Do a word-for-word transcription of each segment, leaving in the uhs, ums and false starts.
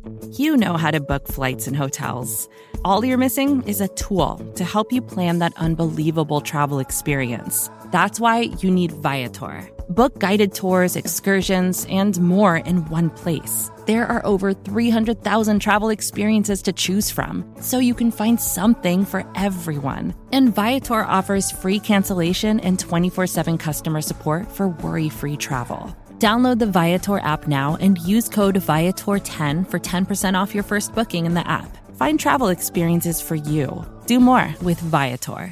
You know how to book flights and hotels. All you're missing is a tool to help you plan that unbelievable travel experience. That's why you need Viator. Book guided tours, excursions, and more in one place. There are over three hundred thousand travel experiences to choose from, so you can find something for everyone. And Viator offers free cancellation and twenty-four seven customer support for worry-free travel. Download the Viator app now and use code Viator ten for ten percent off your first booking in the app. Find travel experiences for you. Do more with Viator.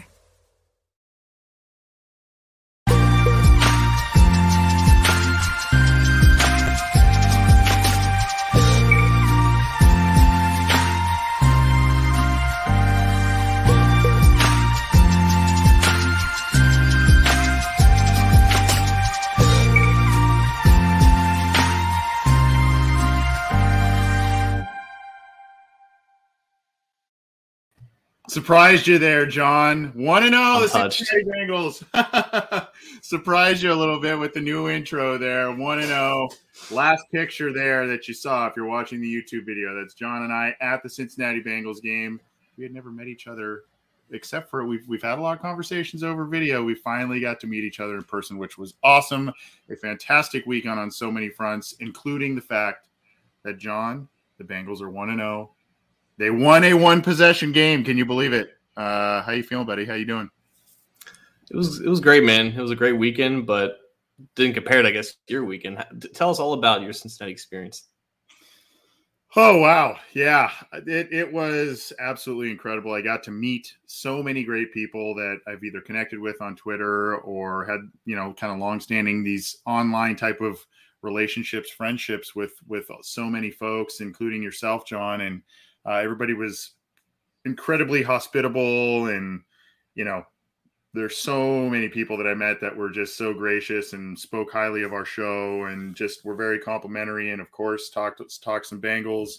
Surprised you there, John. one and oh, the Cincinnati Bengals. Surprised you a little bit with the new intro there. one and oh. Last picture there that you saw, if you're watching the YouTube video, that's John and I at the Cincinnati Bengals game. We had never met each other, except for we've, we've had a lot of conversations over video. We finally got to meet each other in person, which was awesome. A fantastic weekend on so many fronts, including the fact that, John, the Bengals are one and oh. They won a one-possession game. Can you believe it? Uh, how you feeling, buddy? How you doing? It was it was great, man. It was a great weekend, but didn't compare it, I guess, to your weekend. Tell us all about your Cincinnati experience. Oh, wow. Yeah, it, it was absolutely incredible. I got to meet so many great people that I've either connected with on Twitter or had, you know, kind of longstanding these online type of relationships, friendships with, with so many folks, including yourself, John, and Uh, everybody was incredibly hospitable, and, you know, there's so many people that I met that were just so gracious and spoke highly of our show and just were very complimentary. And of course, talked, talked some Bengals.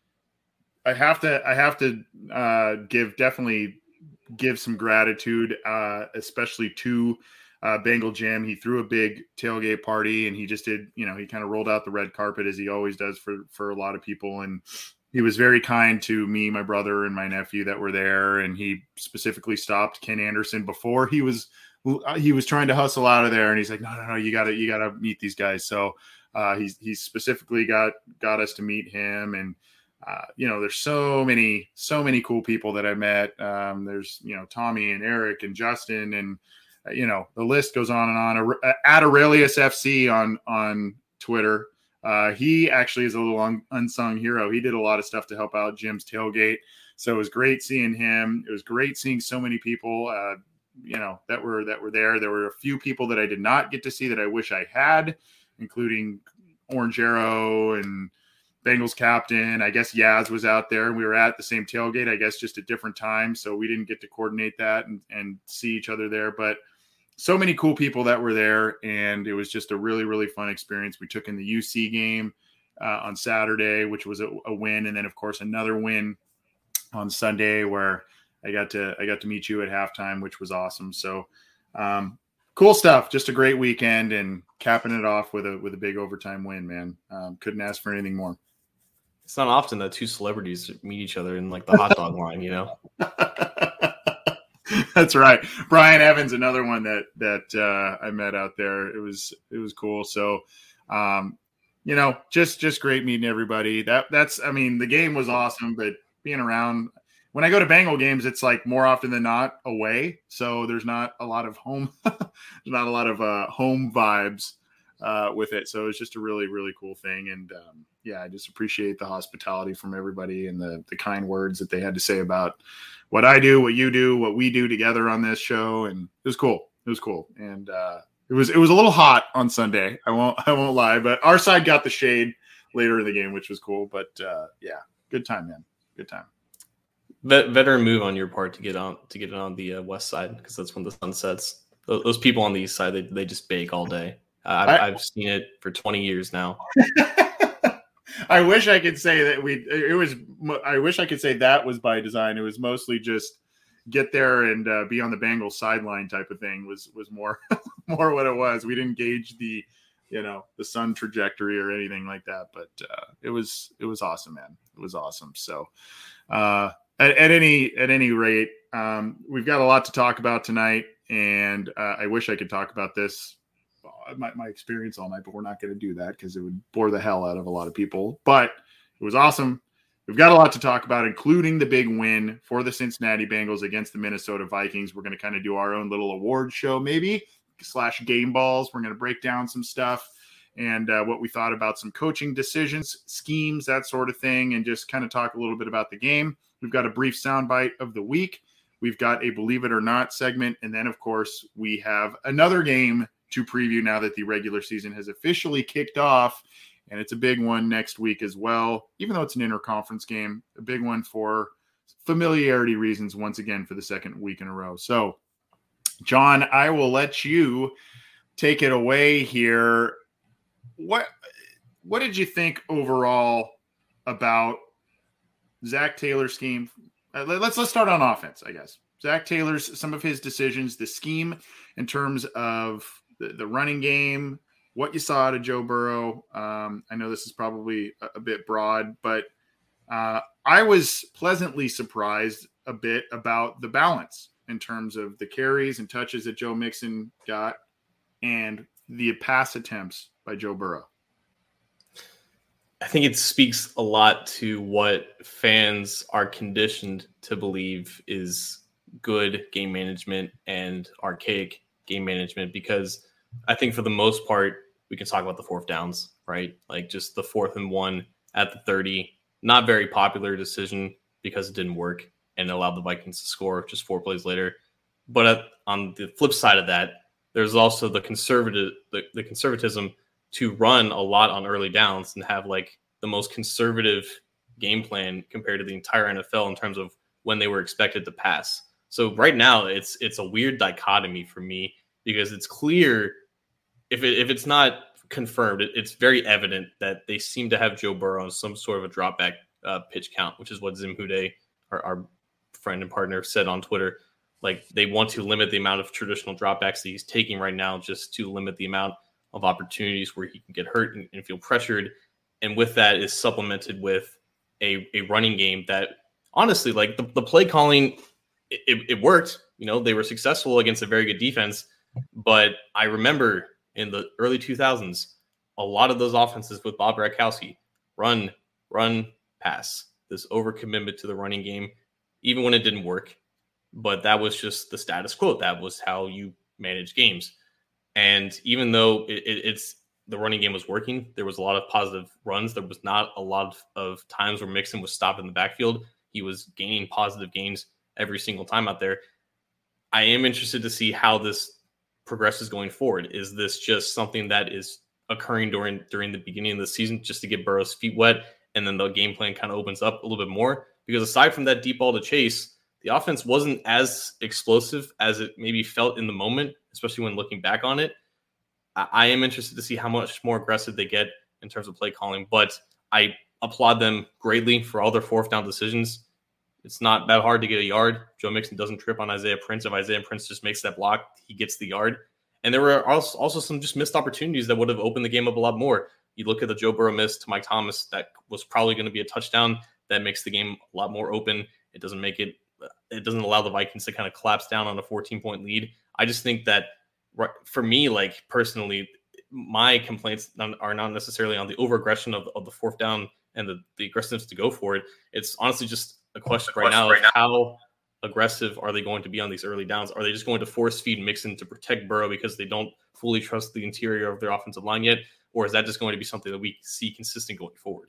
I have to, I have to uh, give, definitely give some gratitude, uh, especially to uh, Bengal Jim. He threw a big tailgate party, and he just did, you know, he kind of rolled out the red carpet as he always does for, for a lot of people. And he was very kind to me, my brother, and my nephew that were there. And he specifically stopped Ken Anderson before he was he was trying to hustle out of there. And he's like, no, no, no, you got to you got to meet these guys. So uh, he's he specifically got got us to meet him. And uh, you know, there's so many so many cool people that I met. Um, there's you know Tommy and Eric and Justin, and uh, you know the list goes on and on. At Aurelius F C on on Twitter. Uh, he actually is a little un- unsung hero. He did a lot of stuff to help out Jim's tailgate. So it was great seeing him. It was great seeing so many people, uh, you know, that were, that were there. There were a few people that I did not get to see that I wish I had, including Orange Arrow and Bengals captain. I guess Yaz was out there, and we were at the same tailgate, I guess just at different times. So we didn't get to coordinate that and, and see each other there, but so many cool people that were there, and it was just a really, really fun experience. We took in the U C game uh, on Saturday, which was a, a win, and then of course another win on Sunday where I got to I got to meet you at halftime, which was awesome. So um, cool stuff. Just a great weekend, and capping it off with a with a big overtime win, man. Um, couldn't ask for anything more. It's not often that two celebrities meet each other in like the hot dog line, you know. That's right. Brian Evans, another one that that uh, I met out there. It was it was cool. So, um, you know, just just great meeting everybody. That that's I mean, the game was awesome, but being around when I go to Bengal games, it's like more often than not away. So there's not a lot of home, there's not a lot of uh, home vibes uh, with it. So it's just a really really cool thing. And um, yeah, I just appreciate the hospitality from everybody and the the kind words that they had to say about what I do, what you do, what we do together on this show. And it was cool. It was cool. And uh, it was, it was a little hot on Sunday. I won't, I won't lie, but our side got the shade later in the game, which was cool. But uh, yeah, good time, man. Good time. Vet- veteran move on your part to get on, to get it on the uh, west side, because that's when the sun sets. Those, those people on the east side, they, they just bake all day. Uh, I've, I, I've seen it for twenty years now. I wish I could say that we, it was, I wish I could say that was by design. It was mostly just get there and uh, be on the Bengals sideline type of thing was, was more, more what it was. We didn't gauge the, you know, the sun trajectory or anything like that. But uh, it was it was awesome, man. It was awesome. So uh, at, at any at any rate, um, we've got a lot to talk about tonight, and uh, I wish I could talk about this my, my experience all night, but we're not going to do that because it would bore the hell out of a lot of people. But it was awesome. We've got a lot to talk about, including the big win for the Cincinnati Bengals against the Minnesota Vikings. We're going to kind of do our own little award show, maybe, slash game balls. We're going to break down some stuff and uh, what we thought about some coaching decisions, schemes, that sort of thing, and just kind of talk a little bit about the game. We've got a brief soundbite of the week. We've got a Believe It or Not segment. And then, of course, we have another game to preview now that the regular season has officially kicked off. And it's a big one next week as well, even though it's an interconference game, a big one for familiarity reasons, once again, for the second week in a row. So, John, I will let you take it away here. What what did you think overall about Zach Taylor's scheme? Uh, let's let's start on offense, I guess. Zach Taylor's, some of his decisions, the scheme in terms of the, the running game, what you saw out of Joe Burrow. Um, I know this is probably a, a bit broad, but uh, I was pleasantly surprised a bit about the balance in terms of the carries and touches that Joe Mixon got and the pass attempts by Joe Burrow. I think it speaks a lot to what fans are conditioned to believe is good game management and archaic game management, because I think for the most part, we can talk about the fourth downs, right? Like just the fourth and one at the thirty, not very popular decision because it didn't work and allowed the Vikings to score just four plays later. But at, on the flip side of that, there's also the conservative, the, the conservatism to run a lot on early downs and have like the most conservative game plan compared to the entire N F L in terms of when they were expected to pass. So right now it's, it's a weird dichotomy for me because it's clear if it, if it's not confirmed, it, it's very evident that they seem to have Joe Burrow on some sort of a drop back uh, pitch count, which is what Zim Hude, our, our friend and partner, said on Twitter. Like they want to limit the amount of traditional dropbacks that he's taking right now, just to limit the amount of opportunities where he can get hurt and, and feel pressured. And with that is supplemented with a, a running game that honestly, like the, the play calling, it, it, it worked. You know, they were successful against a very good defense. But I remember in the early two thousands, a lot of those offenses with Bob Gronkowski, run, run, pass, this overcommitment to the running game, even when it didn't work. But that was just the status quo. That was how you manage games. And even though it, it, it's the running game was working, there was a lot of positive runs. There was not a lot of, of times where Mixon was stopped in the backfield. He was gaining positive gains every single time out there. I am interested to see how this progresses going forward. Is this just something that is occurring during during the beginning of the season just to get Burrow's feet wet, and then the game plan kind of opens up a little bit more? Because aside from that deep ball to Chase, the offense wasn't as explosive as it maybe felt in the moment, especially when looking back on it. I, I am interested to see how much more aggressive they get in terms of play calling, but I applaud them greatly for all their fourth down decisions. It's not that hard to get a yard. Joe Mixon doesn't trip on Isaiah Prince. If Isaiah Prince just makes that block, he gets the yard. And there were also, also some just missed opportunities that would have opened the game up a lot more. You look at the Joe Burrow miss to Mike Thomas, that was probably going to be a touchdown. That makes the game a lot more open. It doesn't make it, it doesn't allow the Vikings to kind of collapse down on a fourteen-point lead. I just think that for me, like personally, my complaints are not necessarily on the over-aggression of, of the fourth down and the, the aggressiveness to go for it. It's honestly just a question right now of how aggressive are they going to be on these early downs? Are they just going to force feed Mixon to protect Burrow because they don't fully trust the interior of their offensive line yet? Or is that just going to be something that we see consistent going forward?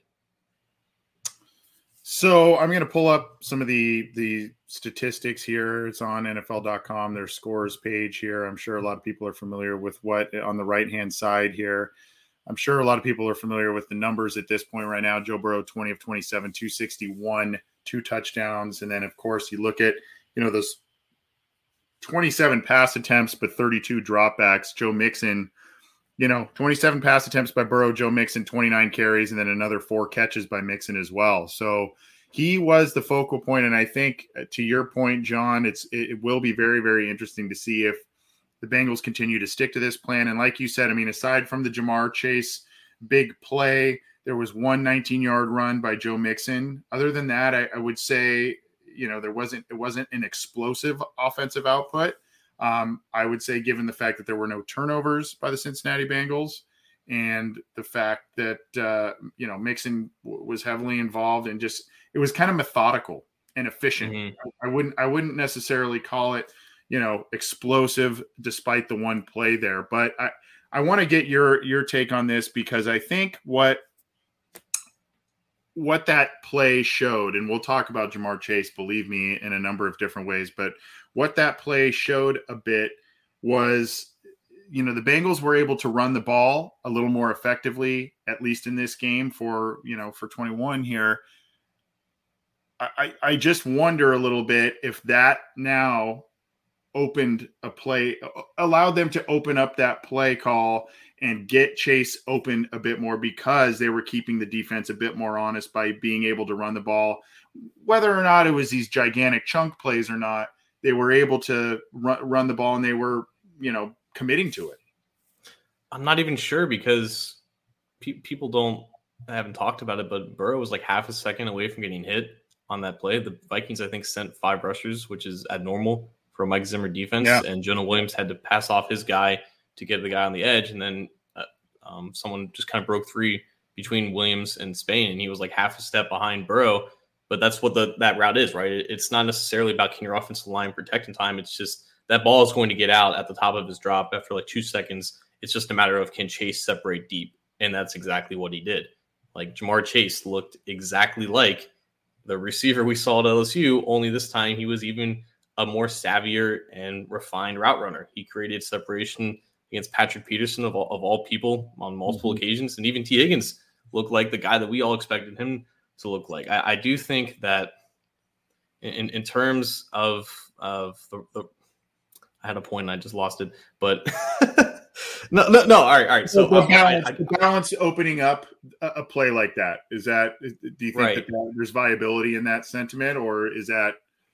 So I'm going to pull up some of the, the statistics here. It's on N F L dot com, their scores page here. I'm sure a lot of people are familiar with what on the right-hand side here. I'm sure a lot of people are familiar with the numbers at this point right now. Joe Burrow, twenty of twenty-seven, two sixty-one, two touchdowns. And then, of course, you look at, you know, those twenty-seven pass attempts, but thirty-two dropbacks. Joe Mixon, you know, twenty-seven pass attempts by Burrow, Joe Mixon, twenty-nine carries, and then another four catches by Mixon as well. So he was the focal point. And I think, to your point, John, it's it will be very, very interesting to see if the Bengals continue to stick to this plan. And like you said, I mean, aside from the Ja'Marr Chase big play, there was one nineteen-yard run by Joe Mixon. Other than that, I, I would say, you know, there wasn't it wasn't an explosive offensive output. Um, I would say, given the fact that there were no turnovers by the Cincinnati Bengals and the fact that, uh, you know, Mixon w- was heavily involved and just it was kind of methodical and efficient. Mm-hmm. I, I wouldn't I wouldn't necessarily call it, you know, explosive despite the one play there. But I, I want to get your your take on this because I think what what that play showed, and we'll talk about Ja'Marr Chase, believe me, in a number of different ways, but what that play showed a bit was, you know, the Bengals were able to run the ball a little more effectively, at least in this game for, you know, for twenty-one here. I, I just wonder a little bit if that now opened a play, allowed them to open up that play call and get Chase open a bit more because they were keeping the defense a bit more honest by being able to run the ball. Whether or not it was these gigantic chunk plays or not, they were able to run, run the ball and they were, you know, committing to it. I'm not even sure because pe- people don't, I haven't talked about it, but Burrow was like half a second away from getting hit on that play. The Vikings, I think, sent five rushers, which is abnormal for a Mike Zimmer defense. Yeah. And Jonah Williams had to pass off his guy to get the guy on the edge. And then uh, um, someone just kind of broke free between Williams and Spain. And he was like half a step behind Burrow. But that's what the that route is, right? It's not necessarily about keeping your offensive line protecting time. It's just that ball is going to get out at the top of his drop after like two seconds. It's just a matter of can Chase separate deep. And that's exactly what he did. Like Ja'Marr Chase looked exactly like the receiver we saw at L S U, only this time he was even a more savvier and refined route runner. He created separation against Patrick Peterson of all, of all people on multiple mm-hmm. occasions. And even T. Higgins looked like the guy that we all expected him to look like. I, I do think that in, in terms of, of the, the, I had a point and I just lost it, but no, no, no. All right. All right. So the um, balance, I, I, the balance opening up a, a play like that, is that, do you think right. that there's viability in that sentiment, or is that,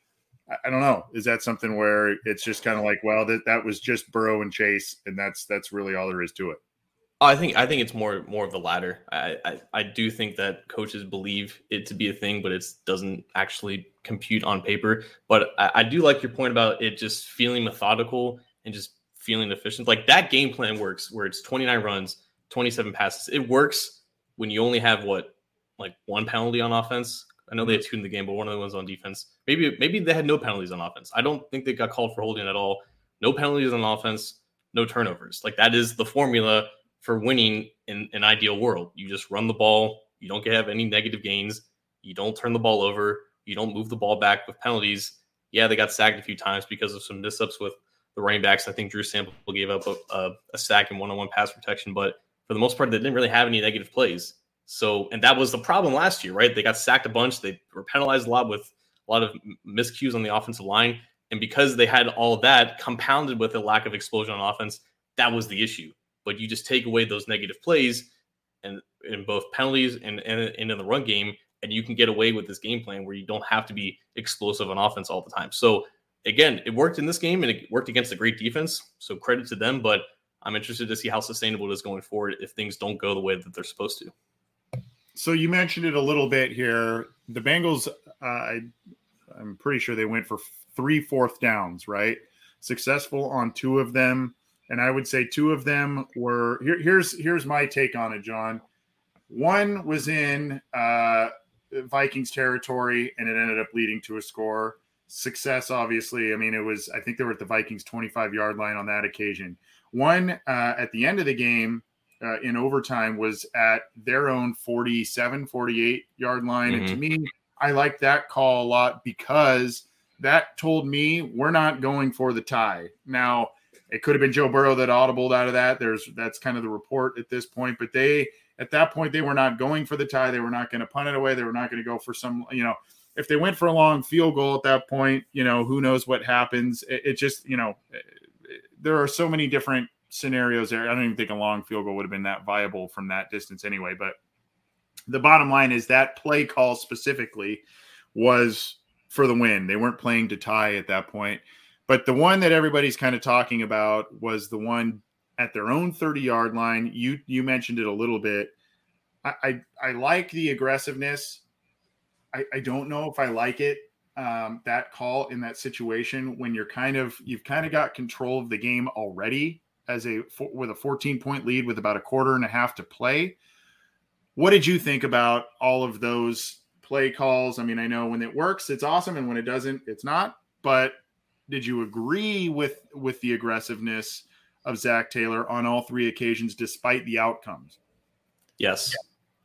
I don't know, is that something where it's just kind of like, well, that, that was just Burrow and Chase and that's, that's really all there is to it? I think, I think it's more, more of the latter. I, I, I do think that coaches believe it to be a thing, but it doesn't actually compute on paper. But I, I do like your point about it just feeling methodical and just feeling efficient. Like that game plan works where it's twenty-nine runs, twenty-seven passes. It works when you only have what, like one penalty on offense. I know they had two in the game, but one of the ones on defense. Maybe, maybe they had no penalties on offense. I don't think they got called for holding at all. No penalties on offense, no turnovers. Like that is the formula for winning in an ideal world. You just run the ball. You don't have any negative gains. You don't turn the ball over. You don't move the ball back with penalties. Yeah, they got sacked a few times because of some missteps with the running backs. I think Drew Sample gave up a, a, a sack in one-on-one pass protection, but for the most part, they didn't really have any negative plays. So, and that was the problem last year, right? They got sacked a bunch. They were penalized a lot with a lot of miscues on the offensive line. And because they had all of that compounded with a lack of explosion on offense, that was the issue. But you just take away those negative plays and in both penalties and, and, and in the run game, and you can get away with this game plan where you don't have to be explosive on offense all the time. So again, it worked in this game and it worked against a great defense. So credit to them, but I'm interested to see how sustainable it is going forward if things don't go the way that they're supposed to. So you mentioned it a little bit here. The Bengals, uh, I, I'm pretty sure they went for three fourth downs, right? Successful on two of them. And I would say two of them were here. Here's here's my take on it, John. One was in uh, Vikings territory, and it ended up leading to a score. Success, obviously. I mean, it was. I think they were at the Vikings twenty-five yard line on that occasion. One uh, at the end of the game uh, in overtime was at their own forty-seven, forty-eight yard line, mm-hmm. and to me, I like that call a lot because that told me we're not going for the tie now. It could have been Joe Burrow that audibled out of that. There's that's kind of the report at this point. But they, at that point, they were not going for the tie. They were not going to punt it away. They were not going to go for some, you know, if they went for a long field goal at that point, you know, who knows what happens. It, it just, you know, there are so many different scenarios there. I don't even think a long field goal would have been that viable from that distance anyway. But the bottom line is that play call specifically was for the win. They weren't playing to tie at that point. But the one that everybody's kind of talking about was the one at their own thirty-yard line. You you mentioned it a little bit. I I, I like the aggressiveness. I, I don't know if I like it, um, that call in that situation when you're kind of you've kind of got control of the game already as a with a fourteen point lead with about a quarter and a half to play. What did you think about all of those play calls? I mean, I know when it works, it's awesome, and when it doesn't, it's not. But did you agree with with the aggressiveness of Zac Taylor on all three occasions, despite the outcomes? Yes.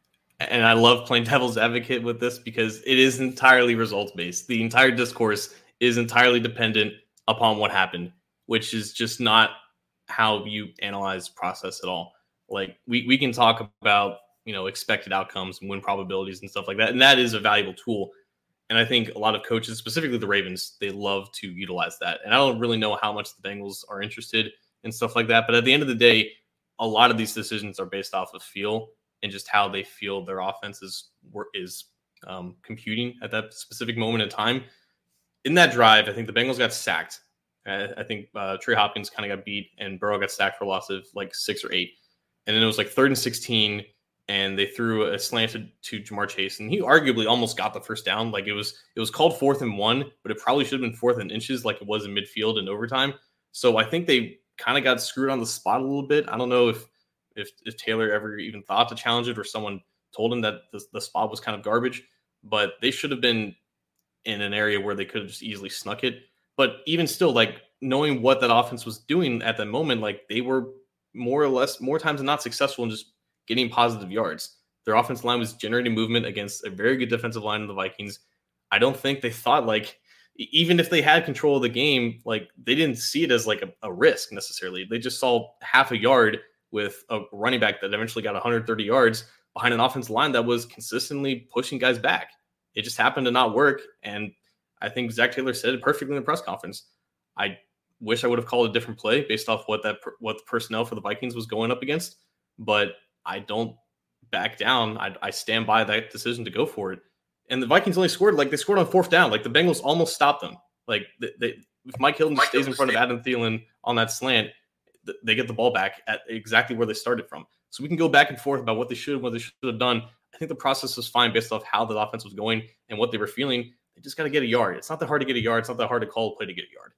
And I love playing devil's advocate with this because it is entirely results based. The entire discourse is entirely dependent upon what happened, which is just not how you analyze process at all. Like we, we can talk about, you know, expected outcomes and win probabilities and stuff like that. And that is a valuable tool. And I think a lot of coaches, specifically the Ravens, they love to utilize that. And I don't really know how much the Bengals are interested in stuff like that. But at the end of the day, a lot of these decisions are based off of feel and just how they feel their offense is, is um, computing at that specific moment in time. In that drive, I think the Bengals got sacked. I, I think uh, Trey Hopkins kind of got beat and Burrow got sacked for a loss of like six or eight. And then it was like third and sixteen, and they threw a slant to, to Jamar Chase, and he arguably almost got the first down. Like it was, it was called fourth and one, but it probably should have been fourth and inches, like it was in midfield and overtime. So I think they kind of got screwed on the spot a little bit. I don't know if if, if Taylor ever even thought to challenge it, or someone told him that the, the spot was kind of garbage. But they should have been in an area where they could have just easily snuck it. But even still, like knowing what that offense was doing at that moment, like they were more or less, more times than not, successful in just getting positive yards. Their offensive line was generating movement against a very good defensive line of the Vikings. I don't think they thought, like, even if they had control of the game, like they didn't see it as like a, a risk necessarily. They just saw half a yard with a running back that eventually got one hundred thirty yards behind an offensive line that was consistently pushing guys back. It just happened to not work. And I think Zac Taylor said it perfectly in the press conference. I wish I would have called a different play based off what that what the personnel for the Vikings was going up against, but I don't back down. I, I stand by that decision to go for it. And the Vikings only scored, like they scored on fourth down. Like the Bengals almost stopped them. Like they, they, if Mike Hilton Mike stays Hilton in front stayed. of Adam Thielen on that slant, th- they get the ball back at exactly where they started from. So we can go back and forth about what they should and what they should have done. I think the process was fine based off how the offense was going and what they were feeling. They just got to get a yard. It's not that hard to get a yard. It's not that hard to call a play to get a yard.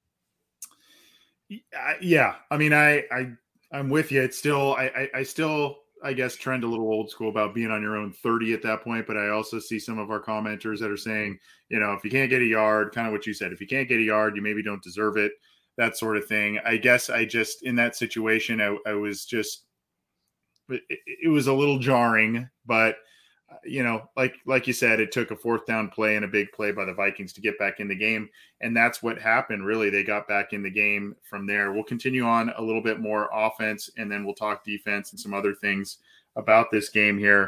Yeah. I mean, I, I, I'm with you. It's still, I, I, I still, I guess, trend a little old school about being on your own thirty at that point. But I also see some of our commenters that are saying, you know, if you can't get a yard, kind of what you said, if you can't get a yard, you maybe don't deserve it, that sort of thing. I guess I just, in that situation, I, I was just, it, it was a little jarring, but you know, like, like you said, it took a fourth down play and a big play by the Vikings to get back in the game. And that's what happened. Really, they got back in the game from there. We'll continue on a little bit more offense, and then we'll talk defense and some other things about this game here.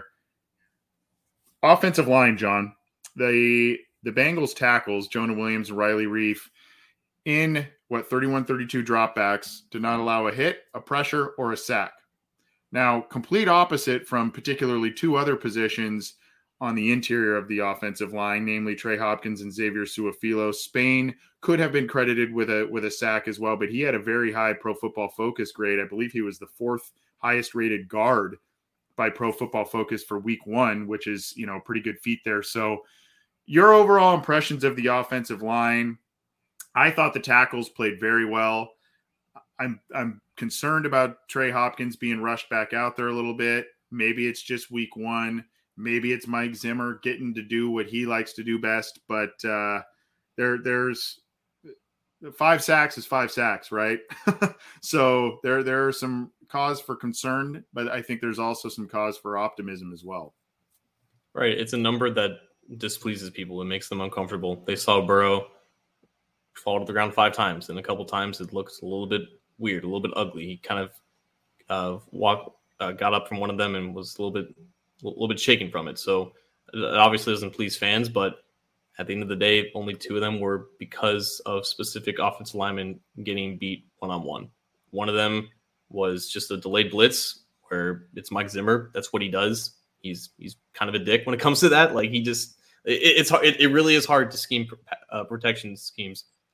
Offensive line, John, the, the Bengals tackles, Jonah Williams and Riley Reif, in what, thirty-one thirty-two dropbacks, did not allow a hit, a pressure, or a sack. Now, complete opposite from particularly two other positions on the interior of the offensive line, namely Trey Hopkins and Xavier Su'a-Filo. Spain could have been credited with a with a sack as well, but he had a very high Pro Football Focus grade. I believe he was the fourth highest rated guard by Pro Football Focus for week one, which is, you know, a pretty good feat there. So your overall impressions of the offensive line, I thought the tackles played very well. I'm I'm concerned about Trey Hopkins being rushed back out there a little bit. Maybe it's just week one. Maybe it's Mike Zimmer getting to do what he likes to do best. But uh, there there's five sacks is five sacks, right? So there there are some cause for concern, but I think there's also some cause for optimism as well. Right. It's a number that displeases people. It makes them uncomfortable. They saw Burrow fall to the ground five times, and a couple times it looks a little bit weird, a little bit ugly. He kind of uh, walked, uh, got up from one of them and was a little bit, a little bit shaken from it. So it obviously doesn't please fans, but at the end of the day, only two of them were because of specific offensive linemen getting beat one-on-one. One of them was just a delayed blitz where it's Mike Zimmer. That's what he does. He's he's kind of a dick when it comes to that. Like he just, it, it's hard. It, it really is hard to scheme uh, protection schemes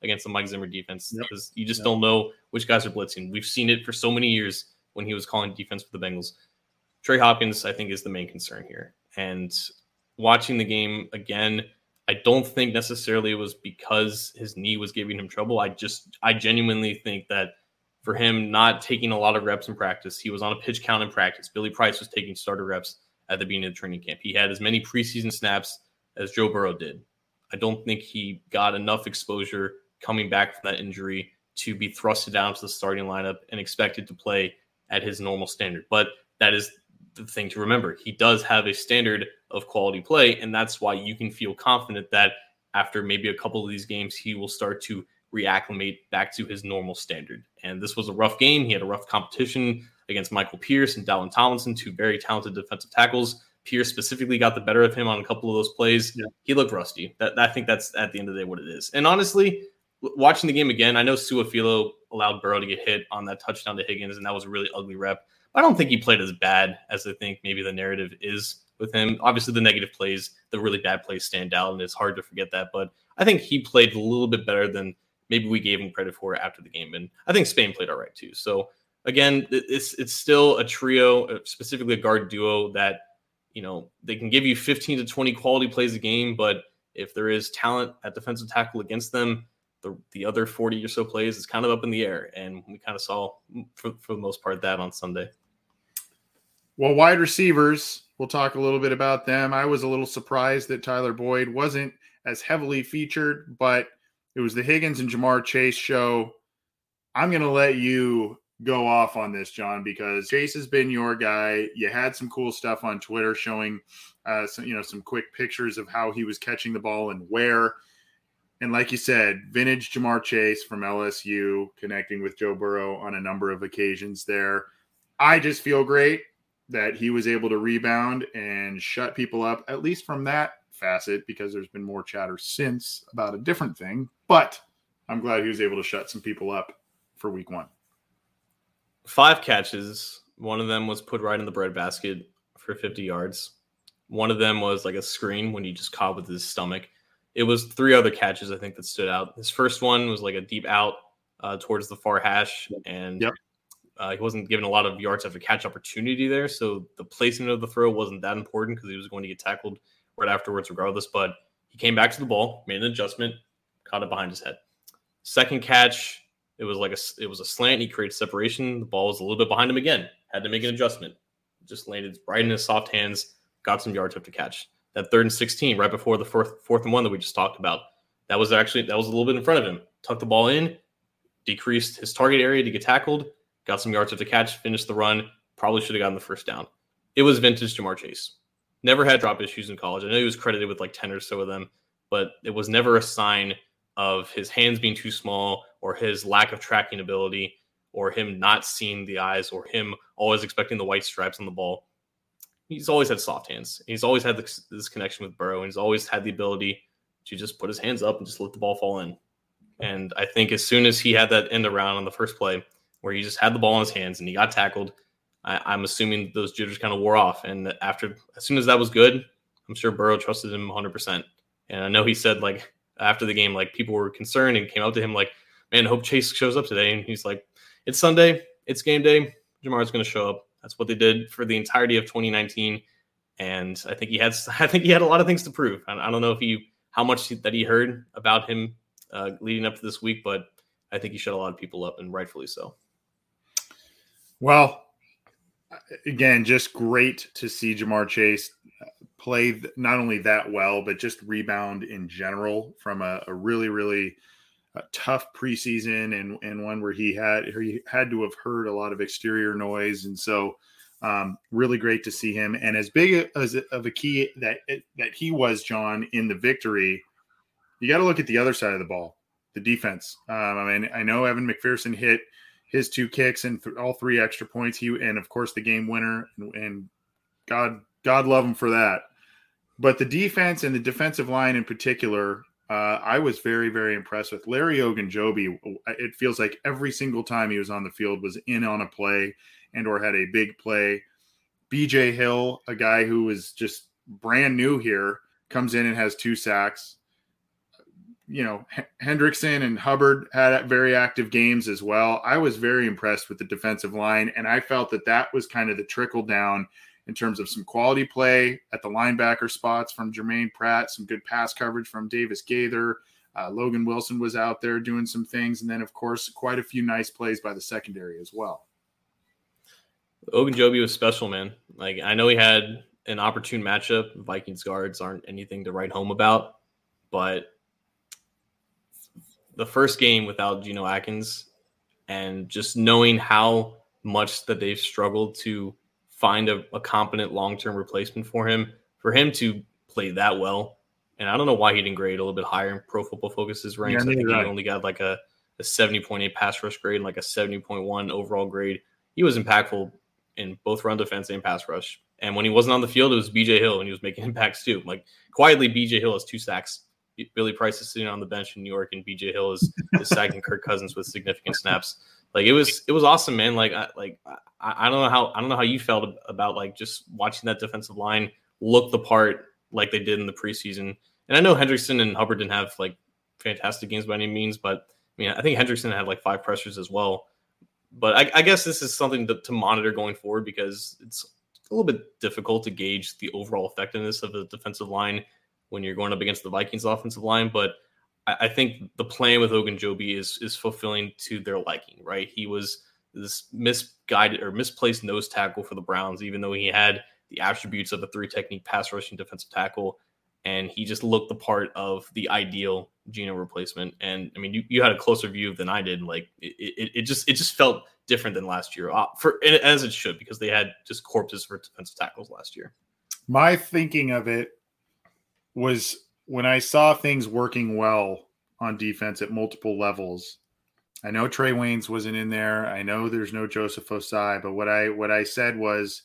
against the Mike Zimmer defense Yep. because you just Yep. don't know which guys are blitzing. We've seen it for so many years when he was calling defense for the Bengals. Trey Hopkins, I think, is the main concern here. And watching the game again, I don't think necessarily it was because his knee was giving him trouble. I just, I genuinely think that for him not taking a lot of reps in practice, he was on a pitch count in practice. Billy Price was taking starter reps at the beginning of the training camp. He had as many preseason snaps as Joe Burrow did. I don't think he got enough exposure coming back from that injury to be thrusted down to the starting lineup and expected to play at his normal standard. But that is the thing to remember. He does have a standard of quality play, and that's why you can feel confident that after maybe a couple of these games, he will start to reacclimate back to his normal standard. And this was a rough game. He had a rough competition against Michael Pierce and Dalvin Tomlinson, two very talented defensive tackles. Pierce specifically got the better of him on a couple of those plays. Yeah. He looked rusty. That, I think that's at the end of the day what it is. And honestly, watching the game again, I know Su'a-Filo allowed Burrow to get hit on that touchdown to Higgins, and that was a really ugly rep. I don't think he played as bad as I think maybe the narrative is with him. Obviously, the negative plays, the really bad plays stand out, and it's hard to forget that. But I think he played a little bit better than maybe we gave him credit for after the game. And I think Spain played all right, too. So, again, it's it's still a trio, specifically a guard duo that, you know, they can give you fifteen to twenty quality plays a game, but if there is talent at defensive tackle against them, the the other forty or so plays is kind of up in the air. And we kind of saw, for, for the most part, that on Sunday. Well, wide receivers, we'll talk a little bit about them. I was a little surprised that Tyler Boyd wasn't as heavily featured, but it was the Higgins and Ja'Marr Chase show. I'm going to let you go off on this, John, because Chase has been your guy. You had some cool stuff on Twitter showing uh, some, you know, some quick pictures of how he was catching the ball and where. And like you said, vintage Ja'Marr Chase from L S U connecting with Joe Burrow on a number of occasions there. I just feel great that he was able to rebound and shut people up, at least from that facet, because there's been more chatter since about a different thing. But I'm glad he was able to shut some people up for week one. Five catches. One of them was put right in the breadbasket for fifty yards. One of them was like a screen when he just caught with his stomach. It was three other catches, I think, that stood out. His first one was like a deep out uh, towards the far hash, and yep. uh, he wasn't given a lot of yards after catch opportunity there. So the placement of the throw wasn't that important because he was going to get tackled right afterwards regardless. But he came back to the ball, made an adjustment, caught it behind his head. Second catch, it was like a, it was a slant. He created separation. The ball was a little bit behind him again. Had to make an adjustment. Just landed right in his soft hands, got some yards after catch. That third and sixteen, right before the fourth, fourth and one that we just talked about, that was actually, that was a little bit in front of him. Tucked the ball in, decreased his target area to get tackled, got some yards after catch, finished the run, probably should have gotten the first down. It was vintage Ja'Marr Chase. Never had drop issues in college. I know he was credited with like ten or so of them, but it was never a sign of his hands being too small or his lack of tracking ability or him not seeing the eyes or him always expecting the white stripes on the ball. He's always had soft hands. He's always had this, this connection with Burrow, and he's always had the ability to just put his hands up and just let the ball fall in. And I think as soon as he had that end around on the first play where he just had the ball in his hands and he got tackled, I, I'm assuming those jitters kind of wore off. And after, as soon as that was good, I'm sure Burrow trusted him one hundred percent. And I know he said, like, after the game, like, people were concerned and came up to him like, man, I hope Chase shows up today. And he's like, it's Sunday. It's game day. Ja'Mar's going to show up. That's what they did for the entirety of twenty nineteen. And I think he had, I think he had a lot of things to prove. I, I don't know if he, how much he, that he heard about him uh, leading up to this week, but I think he shut a lot of people up, and rightfully so. Well, again, just great to see Ja'Marr Chase play not only that well, but just rebound in general from a, a really, really uh, tough preseason and, and one where he had he had to have heard a lot of exterior noise. And so um, really great to see him. And as big as of a key that that he was, John, in the victory, you got to look at the other side of the ball, the defense. Um, I mean, I know Evan McPherson hit his two kicks and th- all three extra points. He and of course the game winner, and, and God, God love him for that. But the defense and the defensive line in particular, uh, I was very, very impressed with. Larry Ogunjobi, it feels like every single time he was on the field was in on a play and or had a big play. B J Hill, a guy who was just brand new here, comes in and has two sacks. you know, H- Hendrickson and Hubbard had very active games as well. I was very impressed with the defensive line, and I felt that that was kind of the trickle down in terms of some quality play at the linebacker spots from Jermaine Pratt, some good pass coverage from Davis Gaither. Uh, Logan Wilson was out there doing some things. And then, of course, quite a few nice plays by the secondary as well. Ogunjobi was special, man. Like, I know he had an opportune matchup. Vikings guards aren't anything to write home about. But the first game without Geno Atkins and just knowing how much that they've struggled to find a, a competent long-term replacement for him, for him to play that well. And I don't know why he didn't grade a little bit higher in Pro Football Focus's ranks. Yeah, I think right. he only got like a, a seventy point eight pass rush grade and like a seventy point one overall grade. He was impactful in both run defense and pass rush. And when he wasn't on the field, it was B J Hill, and he was making impacts too. Like, quietly, B J Hill has two sacks. Billy Price is sitting on the bench in New York, and B J Hill is, is sacking Kirk Cousins with significant snaps. Like, it was, it was awesome, man. Like, I, like I, I don't know how, I don't know how you felt about like just watching that defensive line look the part like they did in the preseason. And I know Hendrickson and Hubbard didn't have like fantastic games by any means, but I mean, I think Hendrickson had like five pressures as well. But I, I guess this is something to, to monitor going forward, because it's a little bit difficult to gauge the overall effectiveness of the defensive line when you're going up against the Vikings offensive line. But I, I think the plan with Ogunjobi is is fulfilling to their liking, right? He was this misguided or misplaced nose tackle for the Browns, even though he had the attributes of a three technique pass rushing defensive tackle. And he just looked the part of the ideal Geno replacement. And I mean, you, you had a closer view than I did. Like it, it, it just it just felt different than last year, uh, for as it should, because they had just corpses for defensive tackles last year. My thinking of it was when I saw things working well on defense at multiple levels. I know Trey Waynes wasn't in there. I know there's no Joseph Osai, but what I what I said was,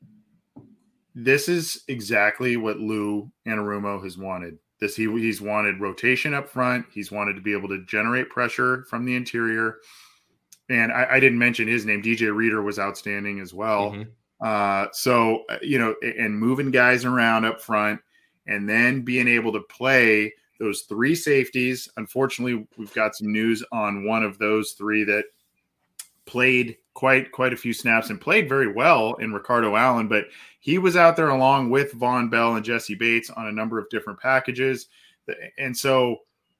this is exactly what Lou Anarumo has wanted. This he he's wanted rotation up front. He's wanted to be able to generate pressure from the interior. And I, I didn't mention his name. D J Reader was outstanding as well. Mm-hmm. Uh, so, you know, and moving guys around up front, and then being able to play those three safeties. Unfortunately, we've got some news on one of those three that played quite quite a few snaps and played very well in Ricardo Allen, but he was out there along with Von Bell and Jesse Bates on a number of different packages. And so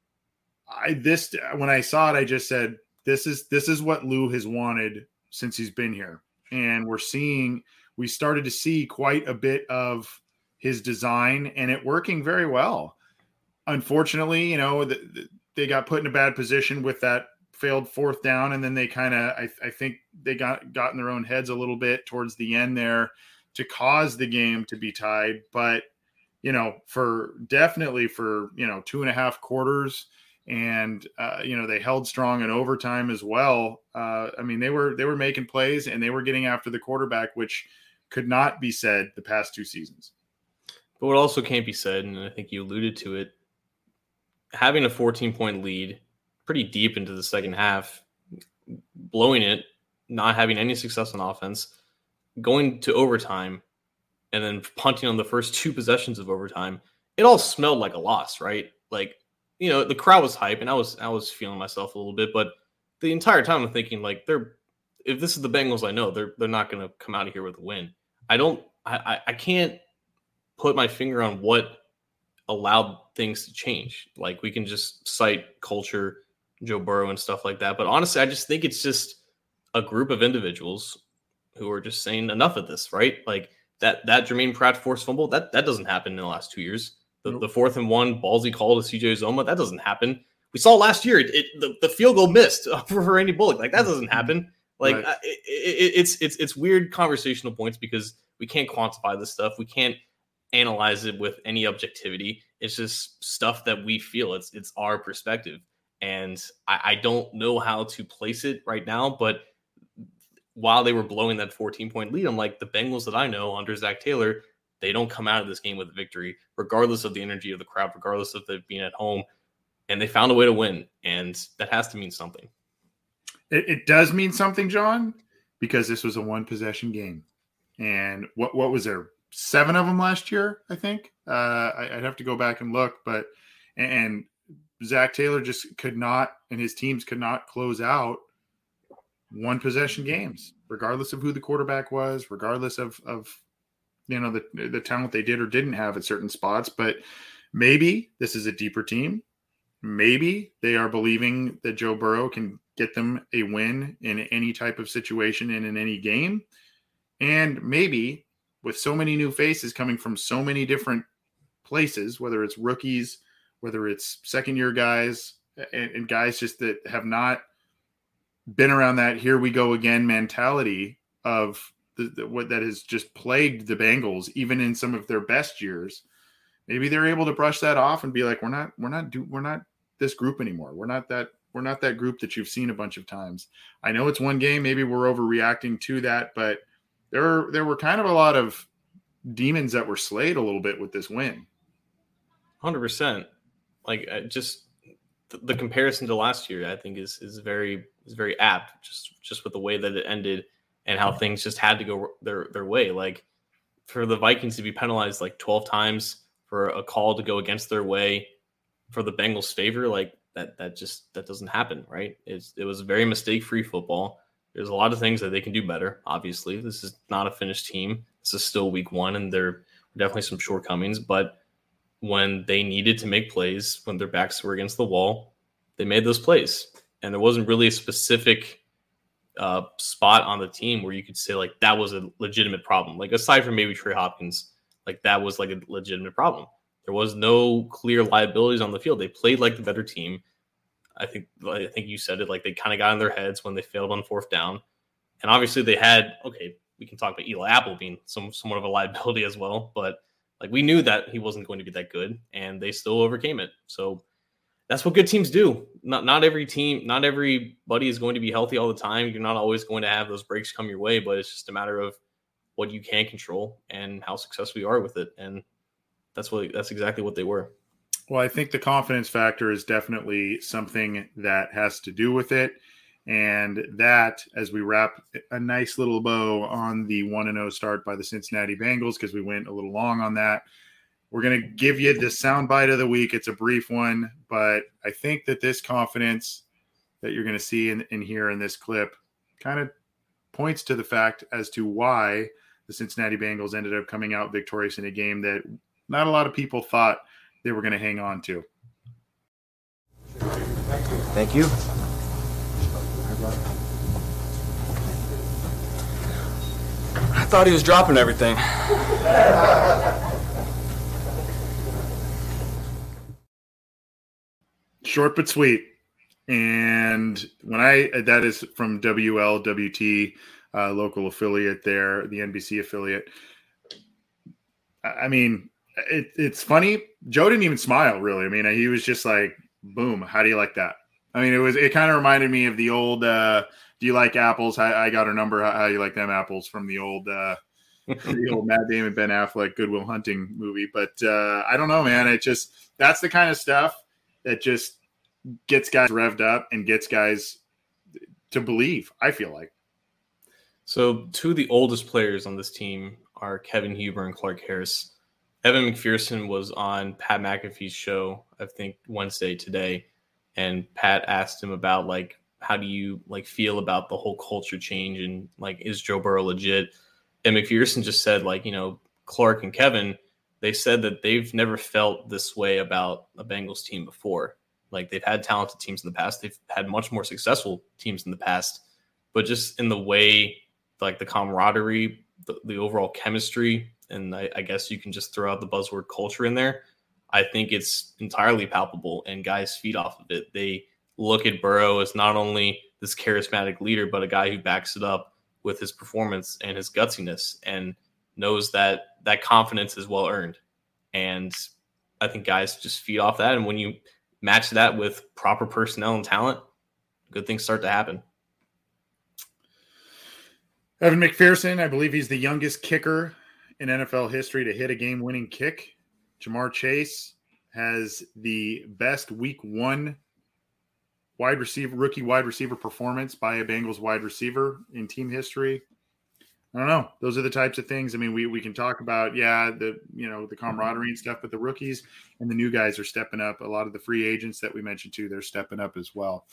I this when I saw it, I just said, this is this is what Lou has wanted since he's been here. And we're seeing we started to see quite a bit of his design and it working very well. Unfortunately, you know, the, the, they got put in a bad position with that failed fourth down, and then they kind of I, I think they got got in their own heads a little bit towards the end there to cause the game to be tied. But you know, for definitely for you know two and a half quarters, and uh, you know they held strong in overtime as well. Uh, I mean, they were they were making plays and they were getting after the quarterback, which could not be said the past two seasons. But what also can't be said, and I think you alluded to it, having a fourteen point lead pretty deep into the second half, blowing it, not having any success on offense, going to overtime, and then punting on the first two possessions of overtime, it all smelled like a loss, right? Like, you know, the crowd was hype, and I was I was feeling myself a little bit, but the entire time I'm thinking, like, they're if this is the Bengals I know, they're they're not going to come out of here with a win. I don't, I, I I can't put my finger on what allowed things to change. Like, we can just cite culture, Joe Burrow and stuff like that. But honestly, I just think it's just a group of individuals who are just saying enough of this, right? Like that, that Jermaine Pratt forced fumble, that, that doesn't happen in the last two years. The, nope. the fourth and one ballsy call to C J Uzomah, that doesn't happen. We saw last year, it, it the, the field goal missed for, for Randy Bullock. Like that doesn't happen. Like right. it, it, it's, it's, it's weird conversational points because we can't quantify this stuff. We can't analyze it with any objectivity. It's just stuff that we feel. It's, it's our perspective. And I, I don't know how to place it right now, but while they were blowing that fourteen-point lead, I'm like, the Bengals that I know under Zach Taylor, they don't come out of this game with a victory, regardless of the energy of the crowd, regardless of them being at home. And they found a way to win, and that has to mean something. It, it does mean something, John, because this was a one-possession game. And what what was there? Seven of them last year, I think. Uh, I, I'd have to go back and look, but and Zach Taylor just could not, and his teams could not close out one possession games, regardless of who the quarterback was, regardless of, of you know, the, the talent they did or didn't have at certain spots. But maybe this is a deeper team. Maybe they are believing that Joe Burrow can get them a win in any type of situation and in any game. And maybe with so many new faces coming from so many different places, whether it's rookies, whether it's second year guys and, and guys just that have not been around that here we go again mentality of the, the, what that has just plagued the Bengals, even in some of their best years. Maybe they're able to brush that off and be like, we're not, we're not, do, we're not this group anymore. We're not that, we're not that group that you've seen a bunch of times. I know it's one game. Maybe we're overreacting to that, but there, there were kind of a lot of demons that were slayed a little bit with this win. one hundred percent. Like uh, just the, the comparison to last year, I think is, is very, is very apt just, just with the way that it ended and how things just had to go their, their way. Like for the Vikings to be penalized like twelve times for a call to go against their way for the Bengals' favor, like that, that just, that doesn't happen, right? It's, it was very mistake-free football. There's a lot of things that they can do better. Obviously, this is not a finished team. This is still week one, and there are definitely some shortcomings. But when they needed to make plays, when their backs were against the wall, they made those plays. And there wasn't really a specific uh, spot on the team where you could say, like, that was a legitimate problem. Like, aside from maybe Trey Hopkins, like, that was, like, a legitimate problem. There was no clear liabilities on the field. They played like the better team. I think I think you said it, like they kind of got in their heads when they failed on fourth down. And obviously they had, okay, we can talk about Eli Apple being some somewhat of a liability as well, but like we knew that he wasn't going to be that good and they still overcame it. So that's what good teams do. Not not every team, not everybody is going to be healthy all the time. You're not always going to have those breaks come your way, but it's just a matter of what you can control and how successful you are with it. And that's what that's exactly what they were. Well, I think the confidence factor is definitely something that has to do with it. And that, as we wrap a nice little bow on the one and oh start by the Cincinnati Bengals, because we went a little long on that, we're going to give you the soundbite of the week. It's a brief one, but I think that this confidence that you're going to see in, in here in this clip kind of points to the fact as to why the Cincinnati Bengals ended up coming out victorious in a game that not a lot of people thought they were going to hang on to. Thank you. I thought he was dropping everything. Short but sweet. And when I, that is from W L W T, uh, local affiliate there, the N B C affiliate. I mean, It, it's funny. Joe didn't even smile, really. I mean, he was just like, boom, how do you like that? I mean, it was, it kind of reminded me of the old, uh, do you like apples? I, I got her number. How, how you like them apples from the old, uh, the old Matt Damon, Ben Affleck, Good Will Hunting movie. But uh, I don't know, man. It just, that's the kind of stuff that just gets guys revved up and gets guys to believe, I feel like. So two of the oldest players on this team are Kevin Huber and Clark Harris. Evan McPherson was on Pat McAfee's show, I think Wednesday today, and Pat asked him about like, how do you like feel about the whole culture change and like, is Joe Burrow legit? And McPherson just said like, you know, Clark and Kevin, they said that they've never felt this way about a Bengals team before. Like they've had talented teams in the past. They've had much more successful teams in the past, but just in the way, like the camaraderie, the, the overall chemistry, and I, I guess you can just throw out the buzzword culture in there. I think it's entirely palpable, and guys feed off of it. They look at Burrow as not only this charismatic leader, but a guy who backs it up with his performance and his gutsiness and knows that that confidence is well earned. And I think guys just feed off that. And when you match that with proper personnel and talent, good things start to happen. Evan McPherson, I believe he's the youngest kicker in N F L history to hit a game-winning kick. Jamar Chase has the best week one wide receiver, rookie wide receiver performance by a Bengals wide receiver in team history. I don't know. Those are the types of things. I mean, we, we can talk about, yeah, the, you know, the camaraderie and stuff, but the rookies and the new guys are stepping up. A lot of the free agents that we mentioned too, they're stepping up as well.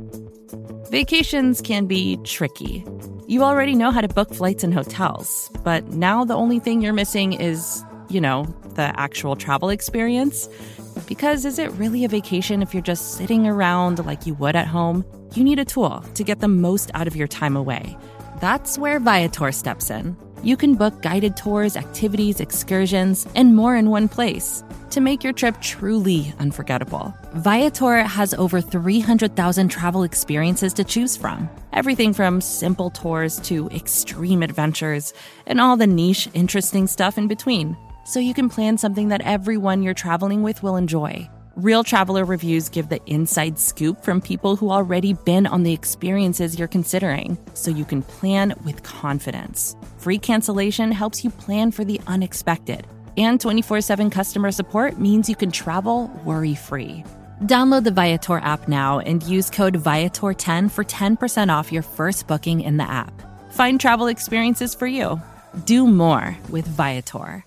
Vacations can be tricky. You already know how to book flights and hotels, but now the only thing you're missing is, you know, the actual travel experience. Because is it really a vacation if you're just sitting around like you would at home? You need a tool to get the most out of your time away. That's where Viator steps in. You can book guided tours, activities, excursions, and more in one place to make your trip truly unforgettable. Viator has over three hundred thousand travel experiences to choose from. Everything from simple tours to extreme adventures and all the niche, interesting stuff in between. So you can plan something that everyone you're traveling with will enjoy. Real traveler reviews give the inside scoop from people who already been on the experiences you're considering, so you can plan with confidence. Free cancellation helps you plan for the unexpected. And twenty-four seven customer support means you can travel worry-free. Download the Viator app now and use code Viator ten for ten percent off your first booking in the app. Find travel experiences for you. Do more with Viator.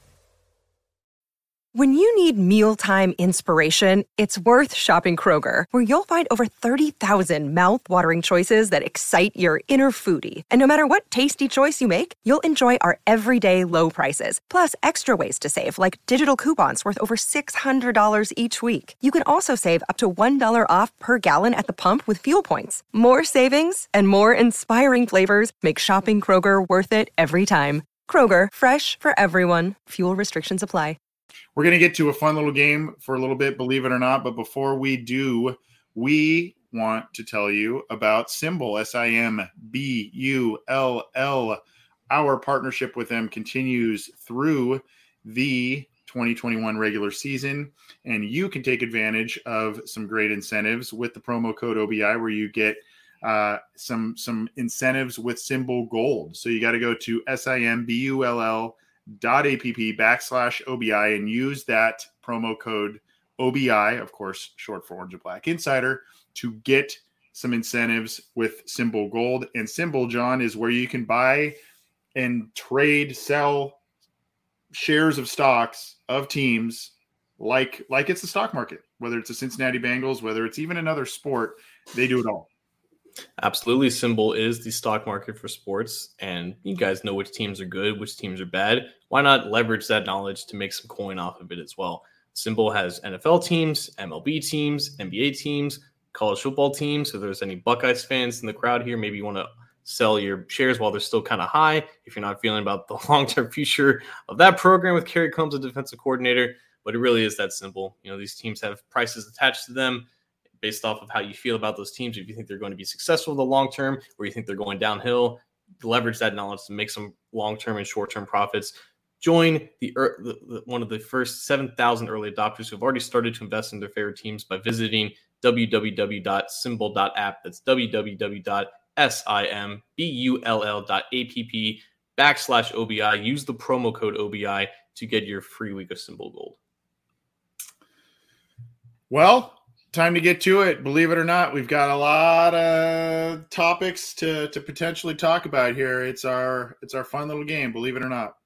When you need mealtime inspiration, it's worth shopping Kroger, where you'll find over thirty thousand mouth-watering choices that excite your inner foodie. And no matter what tasty choice you make, you'll enjoy our everyday low prices, plus extra ways to save, like digital coupons worth over six hundred dollars each week. You can also save up to one dollar off per gallon at the pump with fuel points. More savings and more inspiring flavors make shopping Kroger worth it every time. Kroger, fresh for everyone. Fuel restrictions apply. We're going to get to a fun little game for a little bit, believe it or not. But before we do, we want to tell you about SimBull, S I M B U L L. Our partnership with them continues through the twenty twenty-one regular season, and you can take advantage of some great incentives with the promo code O B I, where you get uh, some, some incentives with SimBull Gold. So you got to go to S I M B U L L dot app backslash OBI and use that promo code O B I, of course, short for Orange and Black Insider, to get some incentives with SimBull Gold. And SimBull, John, is where you can buy and trade, sell shares of stocks of teams like, like it's the stock market, whether it's the Cincinnati Bengals, whether it's even another sport, they do it all. Absolutely. SimBull is the stock market for sports, and you guys know which teams are good, which teams are bad. Why not leverage that knowledge to make some coin off of it as well? SimBull has N F L teams, M L B teams, N B A teams, college football teams. So if there's any Buckeyes fans in the crowd here, maybe you want to sell your shares while they're still kind of high if you're not feeling about the long-term future of that program with Kerry Combs, a defensive coordinator. But it really is that simple. You know, these teams have prices attached to them based off of how you feel about those teams. If you think they're going to be successful in the long term, or you think they're going downhill, leverage that knowledge to make some long-term and short-term profits. Join the, the, the one of the first seven thousand early adopters who have already started to invest in their favorite teams by visiting w w w dot simbull dot app. That's w w w dot simbull dot app backslash O B I. Use the promo code O B I to get your free week of SimBull Gold. Well, time to get to it. Believe it or not, we've got a lot of topics to, to potentially talk about here. It's our it's our fun little game, believe it or not.